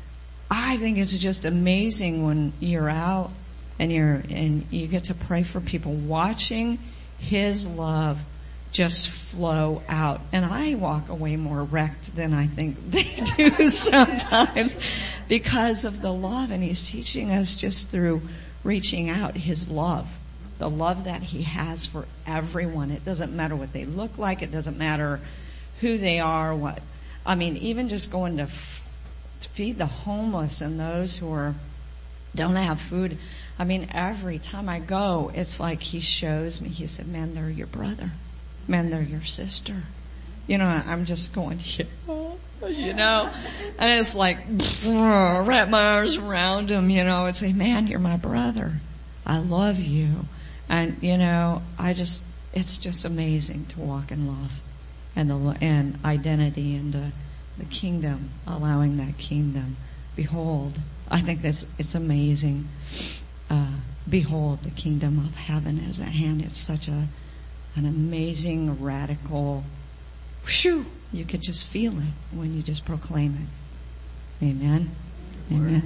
I think it's just amazing when you're out and you're, and you get to pray for people, watching his love just flow out. And I walk away more wrecked than I think they do sometimes because of the love. And he's teaching us just through reaching out his love, the love that he has for everyone. It doesn't matter what they look like. It doesn't matter who they are, what, I mean, even just going to f- feed the homeless and those who are, don't have food. I mean, every time I go, it's like he shows me, he said, man, they're your brother. Man, they're your sister. You know, I'm just going, yeah, you know, and it's like, wrap my arms around him, you know, and say, man, you're my brother. I love you. And, you know, I just, it's just amazing to walk in love and the, and identity and the, the kingdom, allowing that kingdom. Behold, I think that's, it's amazing. Uh, behold, the kingdom of heaven is at hand. It's such a, an amazing, radical, whew, you could just feel it when you just proclaim it. Amen. Amen.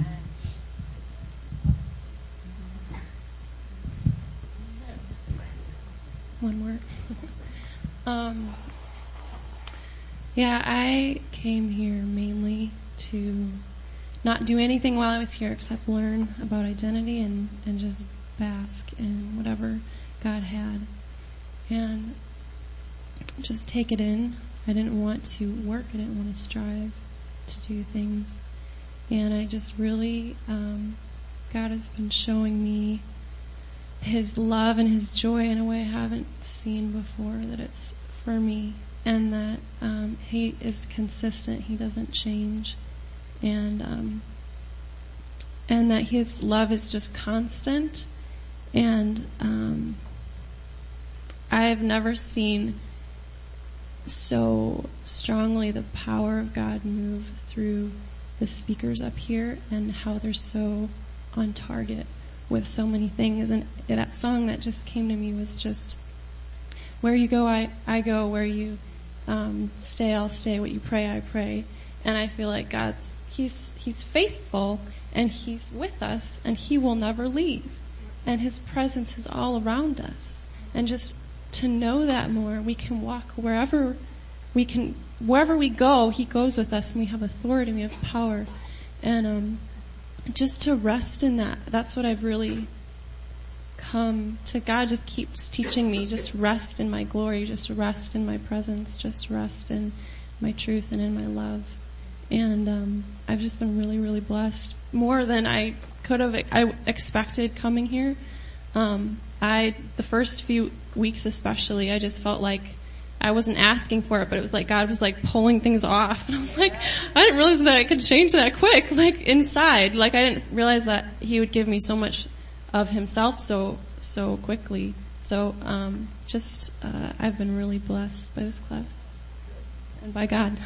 One more. um, yeah, I came here mainly to not do anything while I was here except learn about identity and, and just bask in whatever God had. And just take it in. I didn't want to work. I didn't want to strive to do things. And I just really, um, God has been showing me His love and His joy in a way I haven't seen before, that it's for me, and that um, He is consistent. He doesn't change. And um, and that His love is just constant. And um, I have never seen so strongly the power of God move through the speakers up here, and how they're so on target with so many things. And that song that just came to me was just, where you go, I, I go, where you um, stay, I'll stay, what you pray, I pray. And I feel like God's, He's, He's faithful, and He's with us, and He will never leave. And His presence is all around us. And just to know that more, we can walk wherever we can, wherever we go, He goes with us, and we have authority, and we have power. And um, just to rest in that, that's what I've really come to. God just keeps teaching me, just rest in my glory, just rest in my presence, just rest in my truth and in my love. And um, I've just been really, really blessed, more than I could have I expected coming here. Um, I the first few weeks especially, I just felt like I wasn't asking for it, but it was like God was like pulling things off. And I was like, I didn't realize that I could change that quick, like inside. Like I didn't realize that He would give me so much of Himself so, so quickly. So, um, just, uh, I've been really blessed by this class. And by God.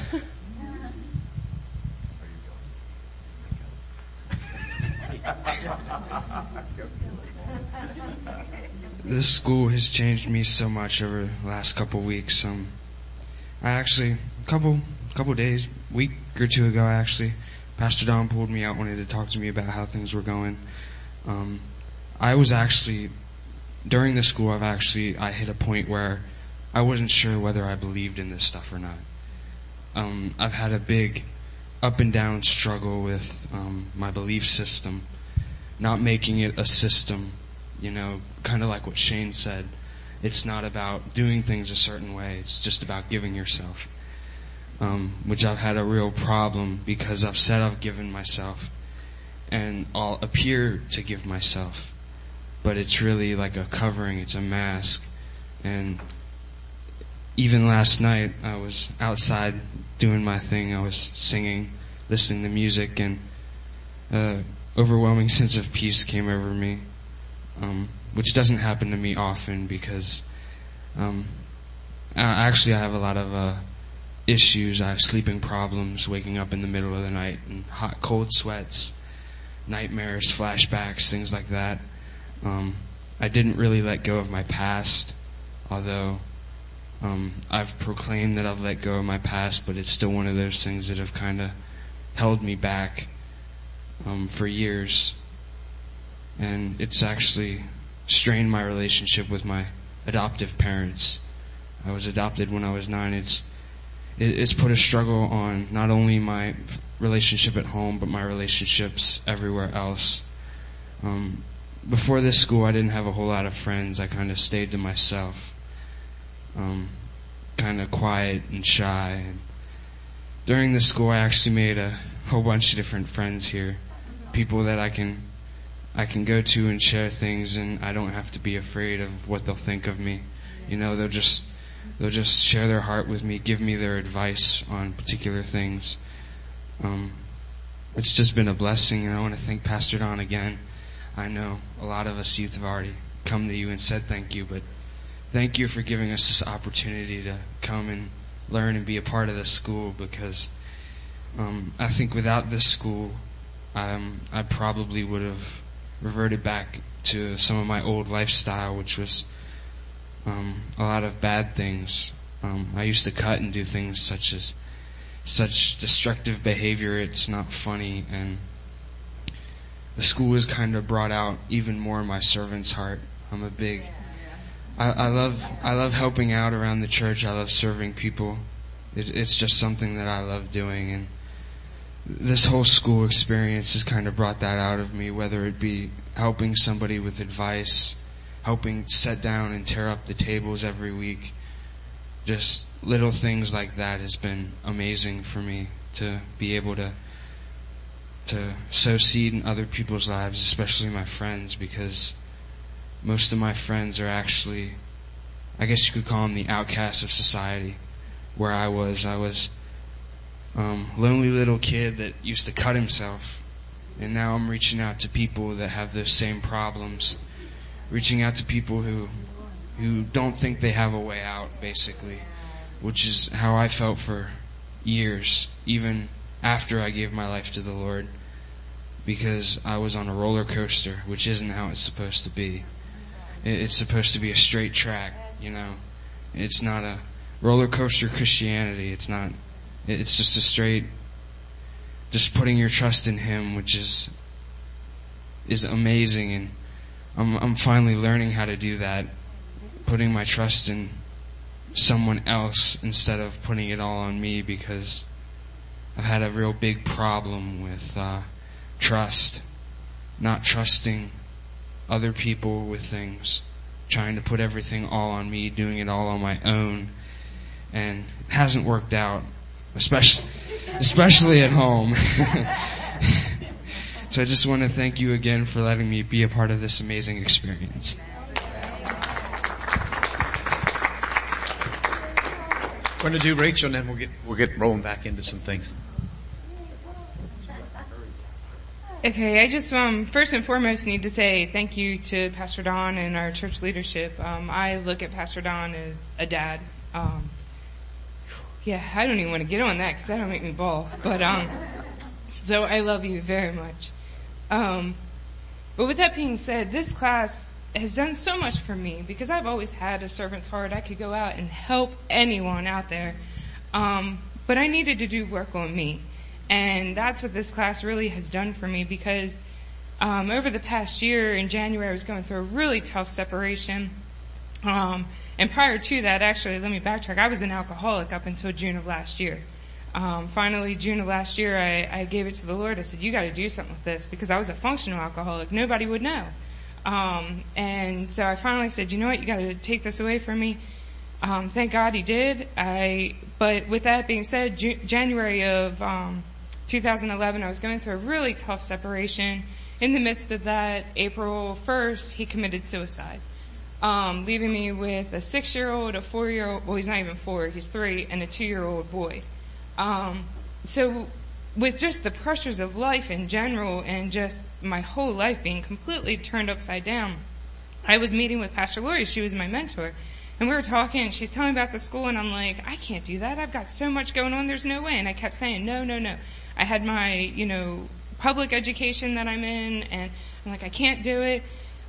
This school has changed me so much over the last couple weeks. Um, I actually, a couple, couple days, week or two ago actually, Pastor Don pulled me out, wanted to talk to me about how things were going. Um, I was actually, during the school, I've actually, I hit a point where I wasn't sure whether I believed in this stuff or not. Um, I've had a big up and down struggle with um, my belief system, not making it a system. You know, kind of like what Shane said, it's not about doing things a certain way, it's just about giving yourself. Um, which I've had a real problem because I've said I've given myself, and I'll appear to give myself, but it's really like a covering, it's a mask. And even last night, I was outside doing my thing, I was singing, listening to music, and an overwhelming sense of peace came over me. Um, which doesn't happen to me often because, um, I, actually I have a lot of, uh, issues. I have sleeping problems, waking up in the middle of the night, and hot, cold sweats, nightmares, flashbacks, things like that. Um, I didn't really let go of my past, although, um, I've proclaimed that I've let go of my past, but it's still one of those things that have kinda held me back, um, for years. And it's actually strained my relationship with my adoptive parents. I was adopted when I was nine. It's it, it's put a struggle on not only my relationship at home, but my relationships everywhere else. Um, before this school, I didn't have a whole lot of friends. I kind of stayed to myself, um, kind of quiet and shy. And during this school, I actually made a whole bunch of different friends here, people that I can. I can go to and share things, and I don't have to be afraid of what they'll think of me. You know, they'll just, they'll just share their heart with me, give me their advice on particular things. Um, it's just been a blessing, and I want to thank Pastor Don again. I know a lot of us youth have already come to you and said thank you, but thank you for giving us this opportunity to come and learn and be a part of this school, because, um, I think without this school, um, I probably would have reverted back to some of my old lifestyle, which was um, a lot of bad things. Um, I used to cut and do things such as such destructive behavior. It's not funny, and the school has kind of brought out even more my servant's heart. I'm a big. I, I love I love helping out around the church. I love serving people. It, it's just something that I love doing, and this whole school experience has kind of brought that out of me, whether it be helping somebody with advice, helping set down and tear up the tables every week. Just little things like that has been amazing for me to be able to to sow seed in other people's lives, especially my friends, because most of my friends are actually, I guess you could call them the outcasts of society. Where I was, I was um lonely little kid that used to cut himself, and now I'm reaching out to people that have those same problems, reaching out to people who who don't think they have a way out, basically, which is how I felt for years, even after I gave my life to the Lord, because I was on a roller coaster, which isn't how it's supposed to be. It's supposed to be a straight track, you know. It's not a roller coaster Christianity. It's not, it's just a straight, just putting your trust in Him, which is, is amazing, and I'm, I'm finally learning how to do that, putting my trust in someone else instead of putting it all on me, because I've had a real big problem with uh, trust, not trusting other people with things, trying to put everything all on me, doing it all on my own, and it hasn't worked out, especially especially at home. So I just want to thank you again for letting me be a part of this amazing experience. We're going to do Rachel, and then we'll get we'll get rolling back into some things. Okay, I just um, first and foremost need to say thank you to Pastor Don and our church leadership. Um, I look at Pastor Don as a dad. Um, yeah, I don't even want to get on that because that'll make me bawl. But um, so I love you very much. Um, but with that being said, this class has done so much for me because I've always had a servant's heart. I could go out and help anyone out there. Um, but I needed to do work on me. And that's what this class really has done for me, because um, over the past year in January I was going through a really tough separation. Um, and prior to that, actually, let me backtrack. I was an alcoholic up until June of last year. Um, finally, June of last year, I, I gave it to the Lord. I said, you got to do something with this, because I was a functional alcoholic. Nobody would know. Um, and so I finally said, you know what, you got to take this away from me. Um, thank God He did. I, but with that being said, Ju- January of um, two thousand eleven, I was going through a really tough separation. In the midst of that, April first, he committed suicide, um, leaving me with a six-year-old, a four-year-old, well, he's not even four, he's three, and a two-year-old boy. Um, so with just the pressures of life in general and just my whole life being completely turned upside down, I was meeting with Pastor Lori. She was my mentor. And we were talking, and she's telling me about the school, and I'm like, I can't do that. I've got so much going on. There's no way. And I kept saying, no, no, no. I had my, you know, public education that I'm in, and I'm like, I can't do it.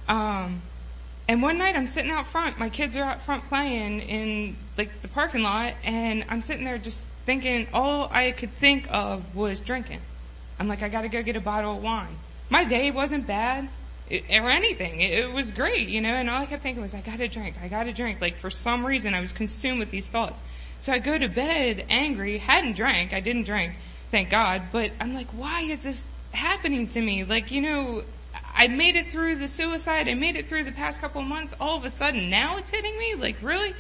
Um, and one night I'm sitting out front. My kids are out front playing in, like, the parking lot, and I'm sitting there just thinking, all I could think of was drinking. I'm like, I gotta go get a bottle of wine. My day wasn't bad. It, or anything. It, it was great, you know, and all I kept thinking was, I gotta drink, I gotta drink. Like, for some reason, I was consumed with these thoughts. So I go to bed angry, hadn't drank, I didn't drink, thank God, but I'm like, why is this happening to me? Like, you know, I made it through the suicide, I made it through the past couple of months, all of a sudden, now it's hitting me? Like, really?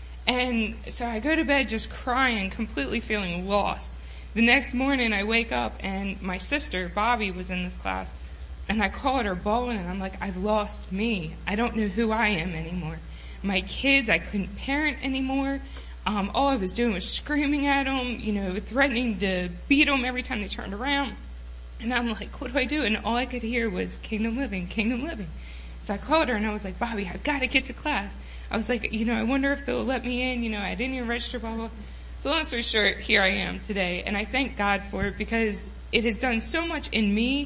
And so I go to bed just crying, completely feeling lost. The next morning, I wake up, and my sister, Bobby, was in this class. And I called her bawling, and I'm like, I've lost me. I don't know who I am anymore. My kids, I couldn't parent anymore. Um, all I was doing was screaming at them, you know, threatening to beat them every time they turned around. And I'm like, what do I do? And all I could hear was kingdom living, kingdom living. So I called her, and I was like, Bobby, I've got to get to class. I was like, you know, I wonder if they'll let me in. You know, I didn't even register, blah, blah. So long story short, here I am today. And I thank God for it, because it has done so much in me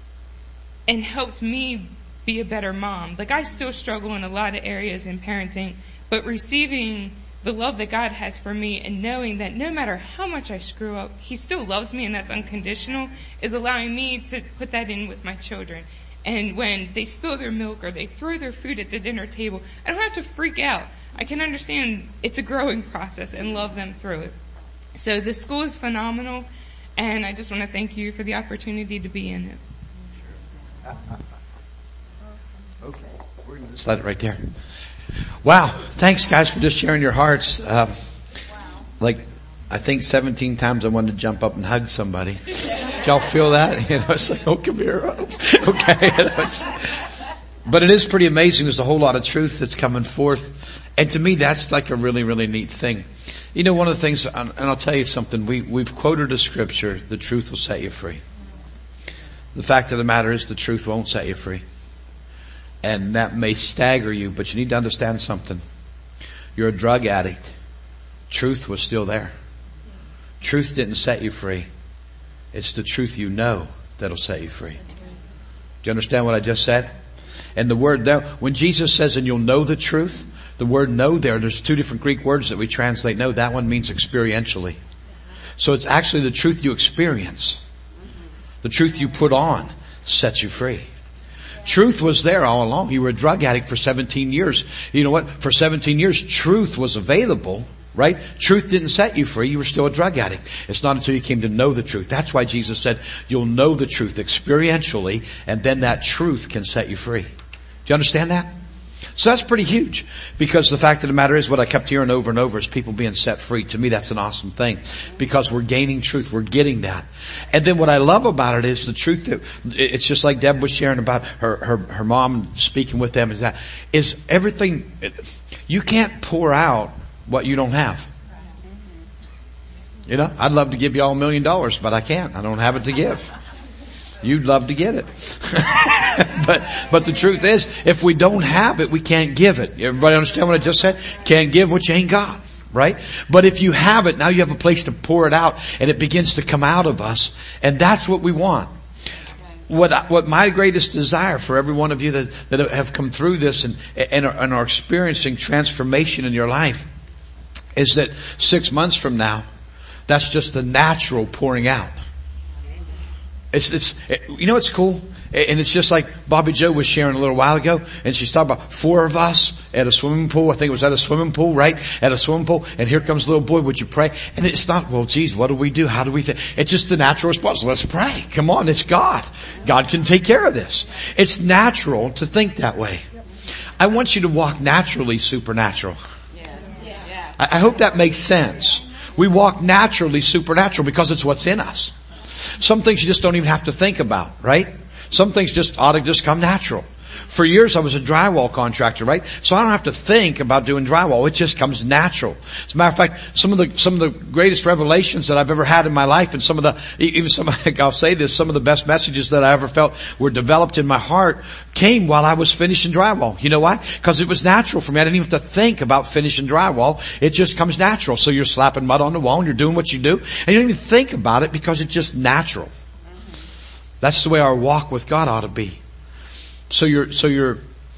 and helped me be a better mom. Like, I still struggle in a lot of areas in parenting, but receiving the love that God has for me and knowing that no matter how much I screw up, He still loves me, and that's unconditional, is allowing me to put that in with my children. And when they spill their milk or they throw their food at the dinner table, I don't have to freak out. I can understand it's a growing process and love them through it. So the school is phenomenal. And I just want to thank you for the opportunity to be in it. Okay. We're going to just let it right there. Wow. Thanks guys for just sharing your hearts. Um, like, I think seventeen times I wanted to jump up and hug somebody. Did y'all feel that? You know, it's like, oh, come here. Okay. But it is pretty amazing. There's a whole lot of truth that's coming forth. And to me, that's like a really, really neat thing. You know, one of the things, and I'll tell you something, we, we've quoted a scripture, the truth will set you free. The fact of the matter is the truth won't set you free. And that may stagger you, but you need to understand something. You're a drug addict. Truth was still there. Truth didn't set you free. It's the truth you know that'll set you free. Do you understand what I just said? And the word there, when Jesus says, and you'll know the truth, the word know there, there's two different Greek words that we translate know. That one means experientially. So it's actually the truth you experience. The truth you put on sets you free. Truth was there all along. You were a drug addict for seventeen years. You know what? For seventeen years, truth was available, right? Truth didn't set you free. You were still a drug addict. It's not until you came to know the truth. That's why Jesus said, you'll know the truth experientially, and then that truth can set you free. Do you understand that? So that's pretty huge, because the fact of the matter is what I kept hearing over and over is people being set free. To me, that's an awesome thing, because we're gaining truth. We're getting that. And then what I love about it is the truth that it's just like Deb was sharing about her, her, her mom speaking with them is that is everything. You can't pour out what you don't have. You know, I'd love to give you all a million dollars, but I can't. I don't have it to give. You'd love to get it. but, but the truth is, if we don't have it, we can't give it. Everybody understand what I just said? Can't give what you ain't got, right? But if you have it, now you have a place to pour it out, and it begins to come out of us, and that's what we want. What, what my greatest desire for every one of you that, that have come through this and, and are, and are experiencing transformation in your life is that six months from now, that's just the natural pouring out. It's, it's, you know what's cool? And it's just like Bobby Joe was sharing a little while ago, and she's talking about four of us at a swimming pool. I think it was at a swimming pool, right? At a swimming pool, and here comes the little boy, would you pray? And it's not, well, geez, what do we do? How do we think? It's just the natural response. Let's pray. Come on, it's God. God can take care of this. It's natural to think that way. I want you to walk naturally supernatural. I, I hope that makes sense. We walk naturally supernatural because it's what's in us. Some things you just don't even have to think about, right? Some things just ought to just come natural. For years I was a drywall contractor, right? So I don't have to think about doing drywall. It just comes natural. As a matter of fact, some of the, some of the greatest revelations that I've ever had in my life, and some of the, even some, I'll say this, some of the best messages that I ever felt were developed in my heart came while I was finishing drywall. You know why? Because it was natural for me. I didn't even have to think about finishing drywall. It just comes natural. So you're slapping mud on the wall and you're doing what you do, and you don't even think about it because it's just natural. That's the way our walk with God ought to be. So you're, so you're,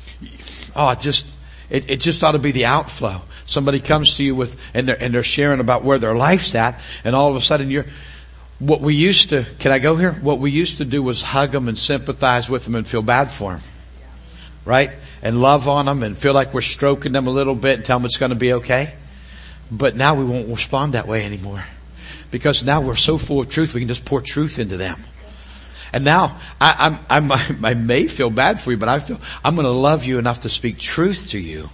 oh, it just, it, it just ought to be the outflow. Somebody comes to you with, and they're, and they're sharing about where their life's at, and all of a sudden you're, what we used to, can I go here? What we used to do was hug them and sympathize with them and feel bad for them. Right? And love on them and feel like we're stroking them a little bit and tell them it's going to be okay. But now we won't respond that way anymore. Because now we're so full of truth, we can just pour truth into them. And now, I, I'm, I'm, I may feel bad for you, but I feel I'm going to love you enough to speak truth to you,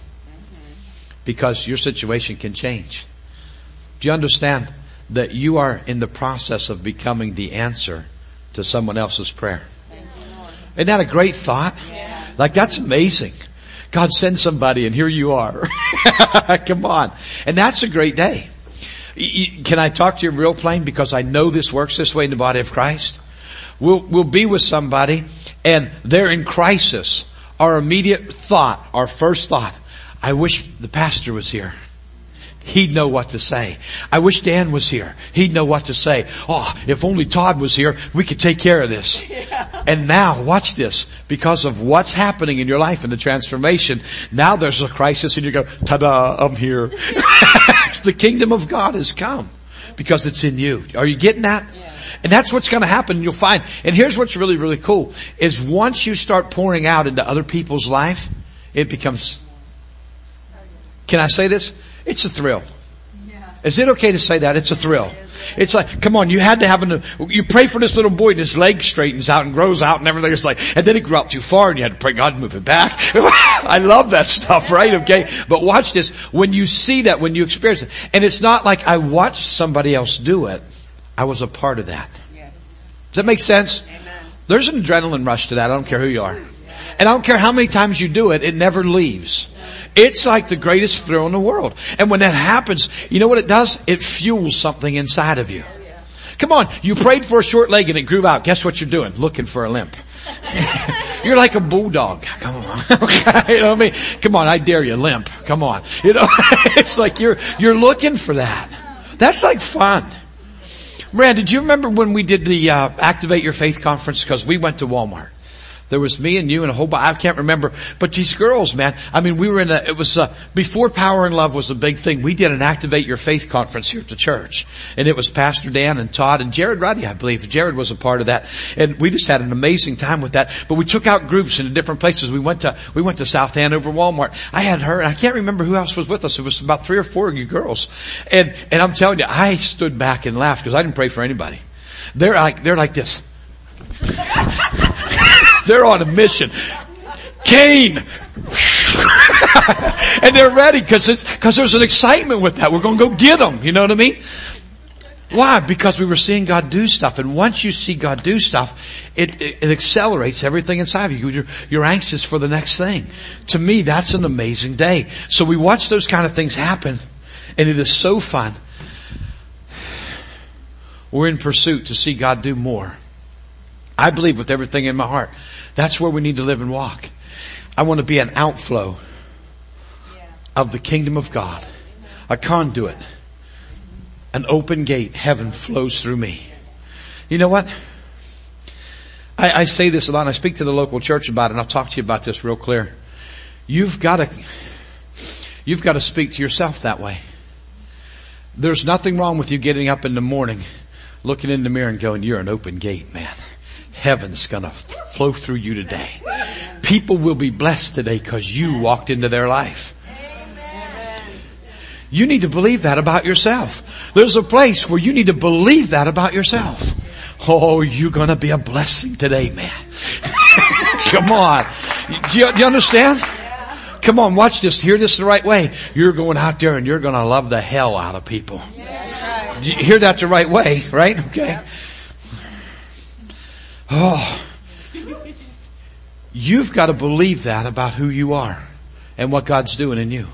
because your situation can change. Do you understand that you are in the process of becoming the answer to someone else's prayer? Isn't that a great thought? Like, that's amazing. God sends somebody and here you are. Come on. And that's a great day. Can I talk to you real plain? Because I know this works this way in the body of Christ. We'll, we'll be with somebody and they're in crisis. Our immediate thought, our first thought, I wish the pastor was here. He'd know what to say. I wish Dan was here. He'd know what to say. Oh, if only Todd was here, we could take care of this. Yeah. And now, watch this. Because of what's happening in your life and the transformation, now there's a crisis and you go, ta-da, I'm here. The kingdom of God has come because it's in you. Are you getting that? Yeah. And that's what's going to happen. You'll find. And here's what's really, really cool is once you start pouring out into other people's life, it becomes, can I say this? It's a thrill. Yeah. Is it okay to say that? It's a thrill. It's like, come on, you had to have an, you pray for this little boy and his leg straightens out and grows out and everything. It's like, and then he grew out too far and you had to pray God move it back. I love that stuff, right? Okay. But watch this. When you see that, when you experience it, and it's not like I watched somebody else do it. I was a part of that. Does that make sense? Amen. There's an adrenaline rush to that. I don't care who you are. And I don't care how many times you do it, it never leaves. It's like the greatest thrill in the world. And when that happens, you know what it does? It fuels something inside of you. Come on, you prayed for a short leg and it grew out. Guess what you're doing? Looking for a limp. You're like a bulldog. Come on. Okay. You know what I mean? Come on, I dare you, limp. Come on. You know, it's like you're, you're looking for that. That's like fun. Miranda, did you remember when we did the, uh, Activate Your Faith conference? Cause we went to Walmart. There was me and you and a whole bunch, I can't remember, but these girls, man, I mean, we were in a, it was, uh, before Power and Love was a big thing, we did an Activate Your Faith conference here at the church. And it was Pastor Dan and Todd and Jared Ruddy, I believe. Jared was a part of that. And we just had an amazing time with that. But we took out groups into different places. We went to, we went to South Hanover Walmart. I had her, and I can't remember who else was with us. It was about three or four of you girls. And, and I'm telling you, I stood back and laughed because I didn't pray for anybody. They're like, they're like this. They're on a mission. Cain! And they're ready because it's, because there's an excitement with that. We're going to go get them. You know what I mean? Why? Because we were seeing God do stuff. And once you see God do stuff, it, it, it accelerates everything inside of you. You're, you're anxious for the next thing. To me, that's an amazing day. So we watch those kind of things happen, and it is so fun. We're in pursuit to see God do more. I believe with everything in my heart. That's where we need to live and walk. I want to be an outflow of the kingdom of God. A conduit. An open gate. Heaven flows through me. You know what? I, I say this a lot, and I speak to the local church about it, and I'll talk to you about this real clear. You've got to, you've got to speak to yourself that way. There's nothing wrong with you getting up in the morning, looking in the mirror and going, you're an open gate, man. Heaven's gonna flow through you today. People will be blessed today because you walked into their life. You need to believe that about yourself. There's a place where you need to believe that about yourself. Oh, you're gonna be a blessing today, man. Come on. Do you, do you understand? Come on, watch this. Hear this the right way. You're going out there and you're gonna love the hell out of people. Do you hear that the right way, right? Okay. Oh, you've got to believe that about who you are and what God's doing in you.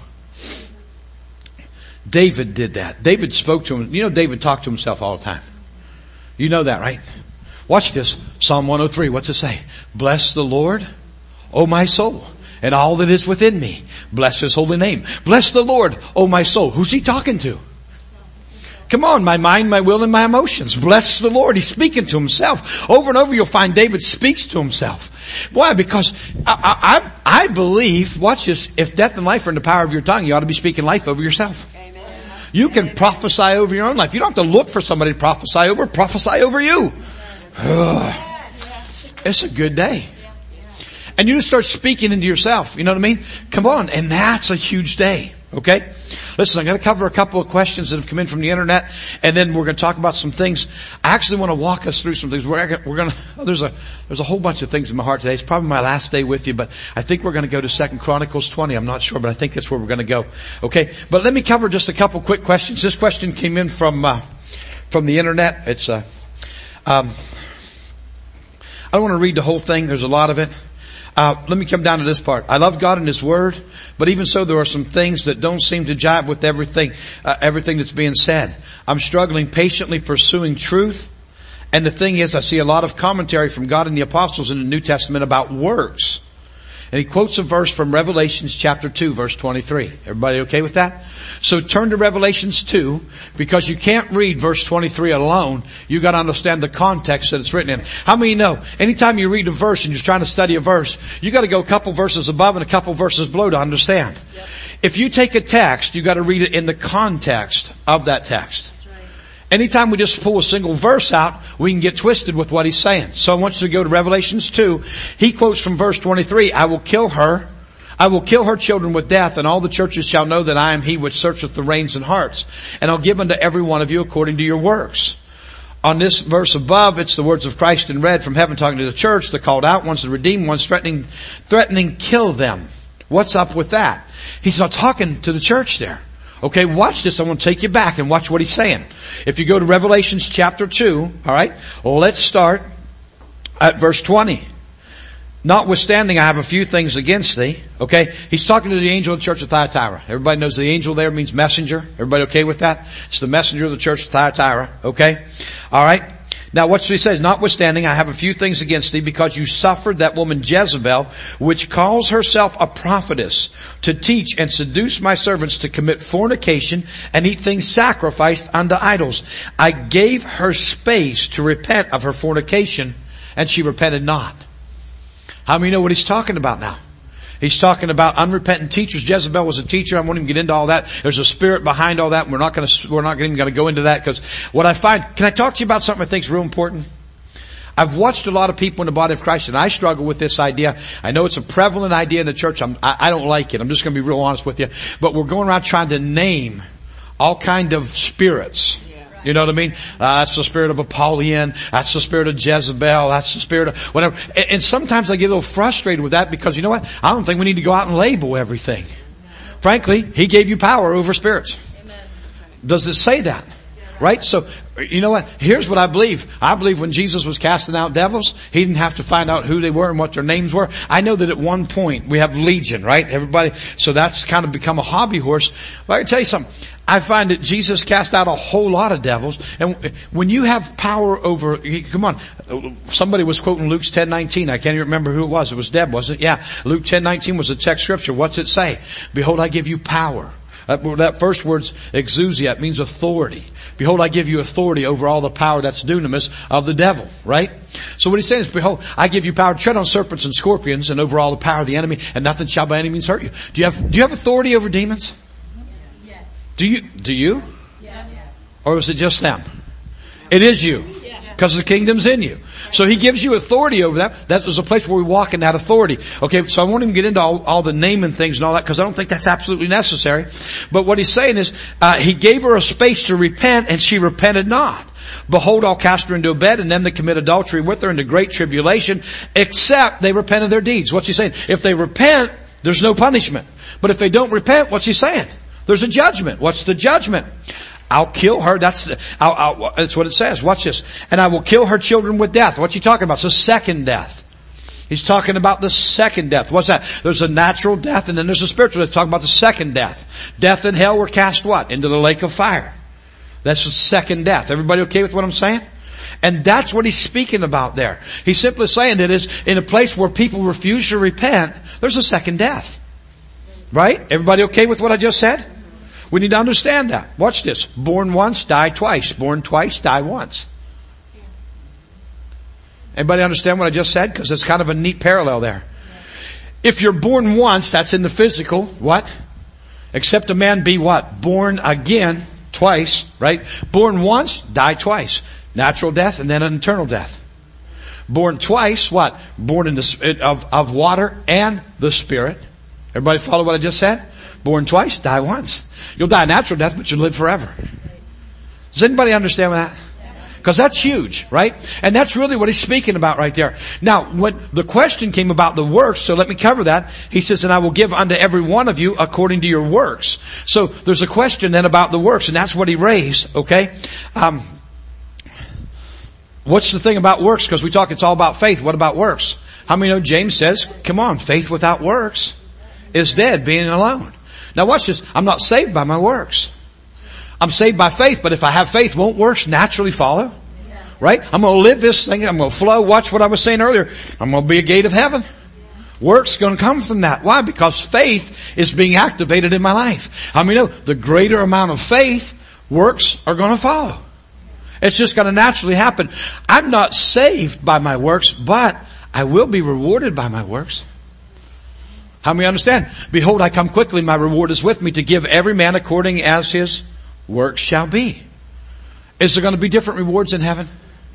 David did that. David spoke to him. You know, David talked to himself all the time. You know that, right? Watch this. Psalm one oh three. What's it say? Bless the Lord, O my soul, and all that is within me. Bless His holy name. Bless the Lord, O my soul. Who's he talking to? Come on, my mind, my will, and my emotions. Bless the Lord. He's speaking to himself. Over and over you'll find David speaks to himself. Why? Because I, I, I believe, watch this, if death and life are in the power of your tongue, you ought to be speaking life over yourself. Amen. You can Amen. Prophesy over your own life. You don't have to look for somebody to prophesy over. Prophesy over you. It's a good day. And you just start speaking into yourself. You know what I mean? Come on. And that's a huge day. Okay? Listen, I'm going to cover a couple of questions that have come in from the internet, and then we're going to talk about some things. I actually want to walk us through some things. We're, we're going to, oh, there's a, there's a whole bunch of things in my heart today. It's probably my last day with you, but I think we're going to go to Second Chronicles twenty. I'm not sure, but I think that's where we're going to go. Okay? But let me cover just a couple quick questions. This question came in from, uh, from the internet. It's, uh, um, I don't want to read the whole thing. There's a lot of it. Uh, let me come down to this part. I love God and His Word, but even so, there are some things that don't seem to jive with everything, uh, everything that's being said. I'm struggling patiently pursuing truth. And the thing is, I see a lot of commentary from God and the apostles in the New Testament about works. And he quotes a verse from Revelations chapter two, verse twenty-three. Everybody okay with that? So turn to Revelations two, because you can't read verse twenty-three alone. You got to understand the context that it's written in. How many know? Anytime you read a verse and you're trying to study a verse, you got to go a couple verses above and a couple verses below to understand. Yep. If you take a text, you got to read it in the context of that text. Anytime we just pull a single verse out, we can get twisted with what he's saying. So I want you to go to Revelations two. He quotes from verse twenty-three, I will kill her. I will kill her children with death, and all the churches shall know that I am he which searcheth the reins and hearts. And I'll give unto every one of you according to your works. On this verse above, it's the words of Christ in red from heaven talking to the church, the called out ones, the redeemed ones, threatening, threatening kill them. What's up with that? He's not talking to the church there. Okay, watch this. I want to take you back and watch what he's saying. If you go to Revelations chapter two, alright, well, let's start at verse twenty. Notwithstanding, I have a few things against thee. Okay, he's talking to the angel of the church of Thyatira. Everybody knows the angel there means messenger. Everybody okay with that? It's the messenger of the church of Thyatira. Okay, all right. Now, what's he says? Notwithstanding, I have a few things against thee, because you suffered that woman Jezebel, which calls herself a prophetess, to teach and seduce my servants to commit fornication and eat things sacrificed unto idols. I gave her space to repent of her fornication, and she repented not. How many know what he's talking about now? He's talking about unrepentant teachers. Jezebel was a teacher. I won't even get into all that. There's a spirit behind all that. We're not going to, we're not even going to go into that, because what I find, can I talk to you about something I think is real important? I've watched a lot of people in the body of Christ, and I struggle with this idea. I know it's a prevalent idea in the church. I'm, I, I don't like it. I'm just going to be real honest with you. But we're going around trying to name all kind of spirits. You know what I mean? Uh, that's the spirit of Apollyon. That's the spirit of Jezebel. That's the spirit of whatever. And, and sometimes I get a little frustrated with that, because you know what? I don't think we need to go out and label everything. Frankly, he gave you power over spirits. Does it say that? Right? So, you know what? Here's what I believe. I believe when Jesus was casting out devils, he didn't have to find out who they were and what their names were. I know that at one point we have Legion, right? Everybody. So that's kind of become a hobby horse. But I can tell you something. I find that Jesus cast out a whole lot of devils. And when you have power over, come on, somebody was quoting Luke ten nineteen. I can't even remember who it was. It was Deb, wasn't it? Yeah. Luke ten nineteen was a text scripture. What's it say? Behold, I give you power. That first word's exousia. It means authority. Behold, I give you authority over all the power that's dunamis of the devil, right? So what he's saying is, behold, I give you power to tread on serpents and scorpions and over all the power of the enemy, and nothing shall by any means hurt you. Do you have, do you have authority over demons? Yes. Do you, do you? Yes. Or is it just them? It is you. Because the kingdom's in you. So he gives you authority over that. That is a place where we walk in that authority. Okay, so I won't even get into all, all the naming things and all that, because I don't think that's absolutely necessary. But what he's saying is, uh, he gave her a space to repent, and she repented not. Behold, I'll cast her into a bed, and them that commit adultery with her into great tribulation, except they repent of their deeds. What's he saying? If they repent, there's no punishment. But if they don't repent, what's he saying? There's a judgment. What's the judgment? I'll kill her. That's the, I'll, I'll, that's what it says. Watch this. And I will kill her children with death. What's he talking about? It's the second death. He's talking about the second death. What's that? There's a natural death, and then there's a spiritual death. He's talking about the second death. Death and hell were cast what? Into the lake of fire. That's the second death. Everybody okay with what I'm saying? And that's what he's speaking about there. He's simply saying that is in a place where people refuse to repent, there's a second death. Right? Everybody okay with what I just said? We need to understand that. Watch this. Born once, die twice. Born twice, die once. Anybody understand what I just said? Because it's kind of a neat parallel there. If you're born once, that's in the physical. What? Except a man be what? Born again twice, right? Born once, die twice. Natural death and then an eternal death. Born twice, what? Born in the of of water and the Spirit. Everybody follow what I just said? Born twice, die once. You'll die a natural death, but you'll live forever. Does anybody understand that? Because that's huge, right? And that's really what he's speaking about right there. Now, when the question came about the works, so let me cover that. He says, and I will give unto every one of you according to your works. So there's a question then about the works, and that's what he raised, okay? Um, what's the thing about works? Because we talk, it's all about faith. What about works? How many know James says, come on, faith without works is dead, being alone. Now watch this. I'm not saved by my works. I'm saved by faith, but if I have faith, won't works naturally follow? Right? I'm going to live this thing. I'm going to flow. Watch what I was saying earlier. I'm going to be a gate of heaven. Works going to come from that. Why? Because faith is being activated in my life. How many know the greater amount of faith, works are going to follow? It's just going to naturally happen. I'm not saved by my works, but I will be rewarded by my works. How many understand? Behold, I come quickly, my reward is with me to give every man according as his work shall be. Is there going to be different rewards in heaven?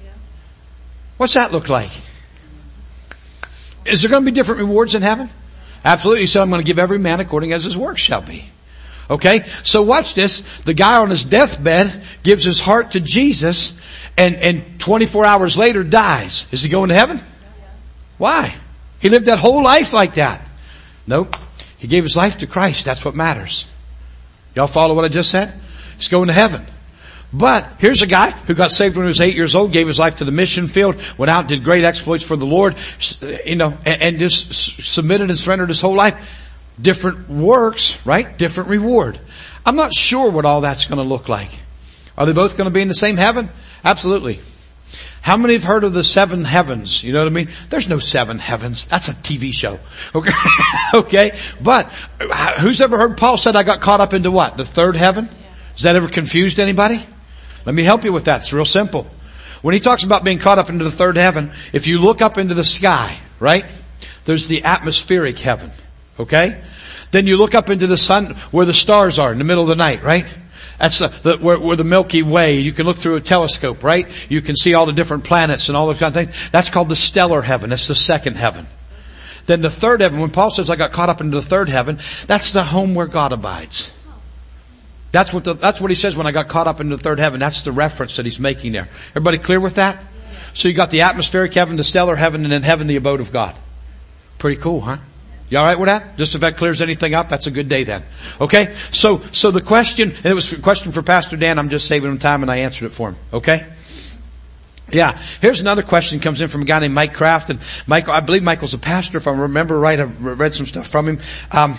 What's that look like? Is there going to be different rewards in heaven? Absolutely. He said, I'm going to give every man according as his work shall be. Okay? So watch this. The guy on his deathbed gives his heart to Jesus and, and twenty-four hours later dies. Is he going to heaven? Why? He lived that whole life like that. Nope. He gave his life to Christ. That's what matters. Y'all follow what I just said? He's going to heaven. But here's a guy who got saved when he was eight years old, gave his life to the mission field, went out, did great exploits for the Lord, you know, and, and just submitted and surrendered his whole life. Different works, right? Different reward. I'm not sure what all that's going to look like. Are they both going to be in the same heaven? Absolutely. How many have heard of the seven heavens? You know what I mean? There's no seven heavens. That's a T V show. Okay. Okay. But who's ever heard Paul said I got caught up into what? The third heaven? Has that ever confused anybody? Let me help you with that. It's real simple. When he talks about being caught up into the third heaven, if you look up into the sky, right? There's the atmospheric heaven. Okay? Then you look up into the sun where the stars are in the middle of the night, right? That's the, the where, where the Milky Way. You can look through a telescope, right? You can see all the different planets and all those kind of things. That's called the stellar heaven. That's the second heaven. Then the third heaven, when Paul says I got caught up into the third heaven, that's the home where God abides. That's what the, that's what he says when I got caught up into the third heaven. That's the reference that he's making there. Everybody clear with that? So you got the atmospheric heaven, the stellar heaven, and then heaven, the abode of God. Pretty cool, huh? You alright with that? Just if that clears anything up, that's a good day then. Okay? So, so the question, and it was a question for Pastor Dan, I'm just saving him time and I answered it for him. Okay? Yeah. Here's another question that comes in from a guy named Mike Kraft, and Michael, I believe Michael's a pastor if I remember right. I've read some stuff from him. Um,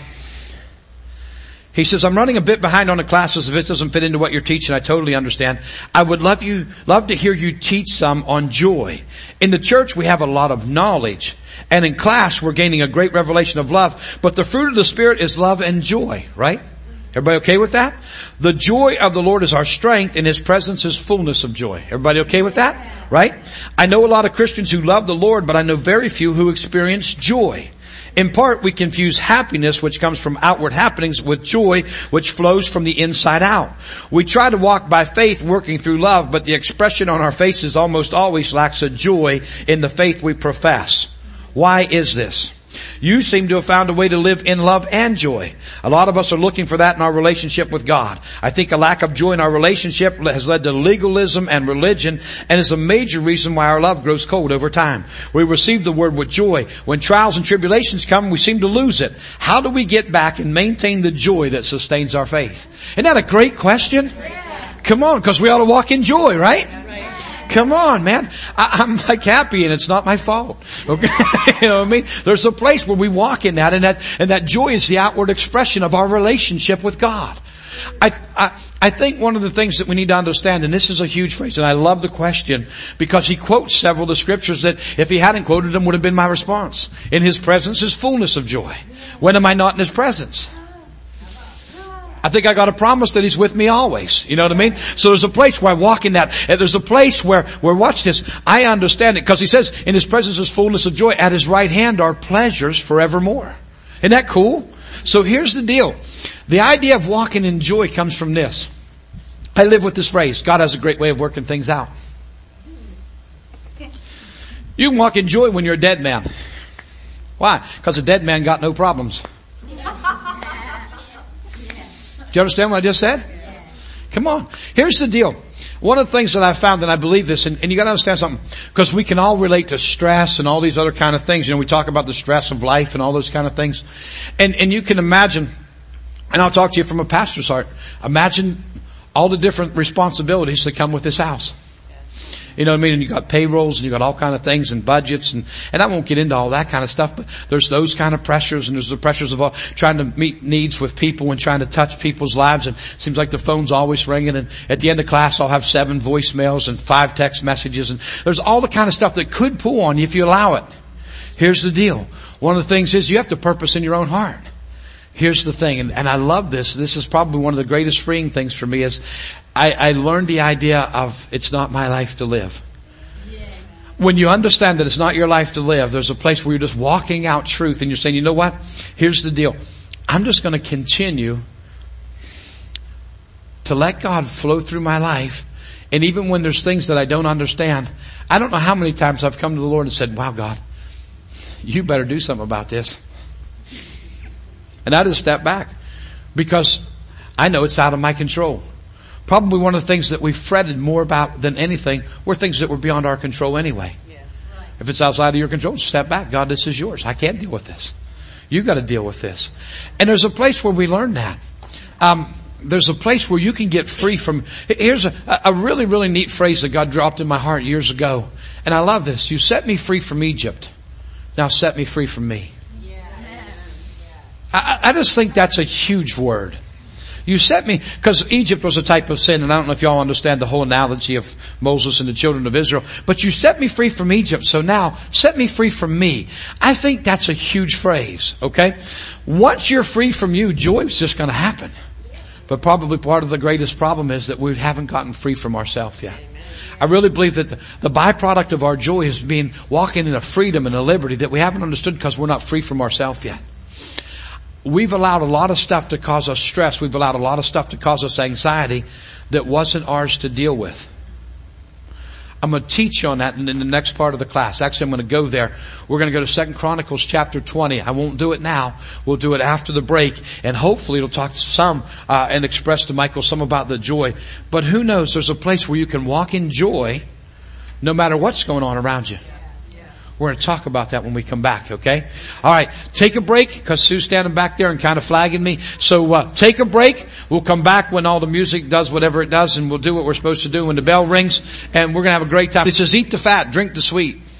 He says, I'm running a bit behind on the classes. If it doesn't fit into what you're teaching, I totally understand. I would love you, love to hear you teach some on joy. In the church, we have a lot of knowledge. And in class, we're gaining a great revelation of love. But the fruit of the Spirit is love and joy, right? Everybody okay with that? The joy of the Lord is our strength, and His presence is fullness of joy. Everybody okay with that? Right? I know a lot of Christians who love the Lord, but I know very few who experience joy. In part, we confuse happiness, which comes from outward happenings, with joy, which flows from the inside out. We try to walk by faith, working through love, but the expression on our faces almost always lacks a joy in the faith we profess. Why is this? You seem to have found a way to live in love and joy. A lot of us are looking for that in our relationship with God. I think a lack of joy in our relationship has led to legalism and religion, and is a major reason why our love grows cold over time. We receive the word with joy. When trials and tribulations come, we seem to lose it. How do we get back and maintain the joy that sustains our faith? Isn't that a great question? Come on, because we ought to walk in joy, right? Come on, man. I, I'm like happy and it's not my fault. Okay. You know what I mean? There's a place where we walk in that, and that, and that joy is the outward expression of our relationship with God. I, I, I think one of the things that we need to understand, and this is a huge phrase, and I love the question because he quotes several of the scriptures that if he hadn't quoted them would have been my response. In His presence is fullness of joy. When am I not in His presence? I think I got a promise that He's with me always. You know what I mean? So there's a place where I walk in that. And there's a place where, where watch this, I understand it because He says in His presence is fullness of joy. At His right hand are pleasures forevermore. Isn't that cool? So here's the deal. The idea of walking in joy comes from this. I live with this phrase. God has a great way of working things out. You can walk in joy when you're a dead man. Why? Because a dead man got no problems. Do you understand what I just said? Come on. Here's the deal. One of the things that I found, and I believe this, and, and you got to understand something, because we can all relate to stress and all these other kind of things. You know, we talk about the stress of life and all those kind of things. And, and you can imagine, and I'll talk to you from a pastor's heart, imagine all the different responsibilities that come with this house. You know what I mean? And you got payrolls and you got all kind of things and budgets and, and I won't get into all that kind of stuff, but there's those kind of pressures and there's the pressures of all, trying to meet needs with people and trying to touch people's lives, and it seems like the phone's always ringing, and at the end of class I'll have seven voicemails and five text messages, and there's all the kind of stuff that could pull on you if you allow it. Here's the deal. One of the things is you have to purpose in your own heart. Here's the thing, and, and I love this. This is probably one of the greatest freeing things for me is I, I learned the idea of it's not my life to live. When you understand that it's not your life to live, there's a place where you're just walking out truth and you're saying, you know what? Here's the deal. I'm just going to continue to let God flow through my life. And even when there's things that I don't understand, I don't know how many times I've come to the Lord and said, wow, God, you better do something about this. And I just step back because I know it's out of my control. Probably one of the things that we fretted more about than anything were things that were beyond our control anyway. If it's outside of your control, step back. God, this is yours. I can't deal with this. You got to deal with this. And there's a place where we learn that. Um, there's a place where you can get free from. Here's a, a really, really neat phrase that God dropped in my heart years ago, and I love this. You set me free from Egypt. Now set me free from me. I, I just think that's a huge word. You set me, because Egypt was a type of sin, and I don't know if y'all understand the whole analogy of Moses and the children of Israel, but you set me free from Egypt, so now set me free from me. I think that's a huge phrase, okay? Once you're free from you, joy is just going to happen. But probably part of the greatest problem is that we haven't gotten free from ourselves yet. I really believe that the, the byproduct of our joy is being walking in a freedom and a liberty that we haven't understood because we're not free from ourselves yet. We've allowed a lot of stuff to cause us stress. We've allowed a lot of stuff to cause us anxiety that wasn't ours to deal with. I'm going to teach you on that in the next part of the class. Actually, I'm going to go there. We're going to go to Second Chronicles chapter twenty. I won't do it now. We'll do it after the break. And hopefully it'll talk to some uh, and express to Michael some about the joy. But who knows, there's a place where you can walk in joy no matter what's going on around you. We're going to talk about that when we come back, okay? All right, take a break because Sue's standing back there and kind of flagging me. So uh, take a break. We'll come back when all the music does whatever it does, and we'll do what we're supposed to do when the bell rings, and we're going to have a great time. It says, eat the fat, drink the sweet.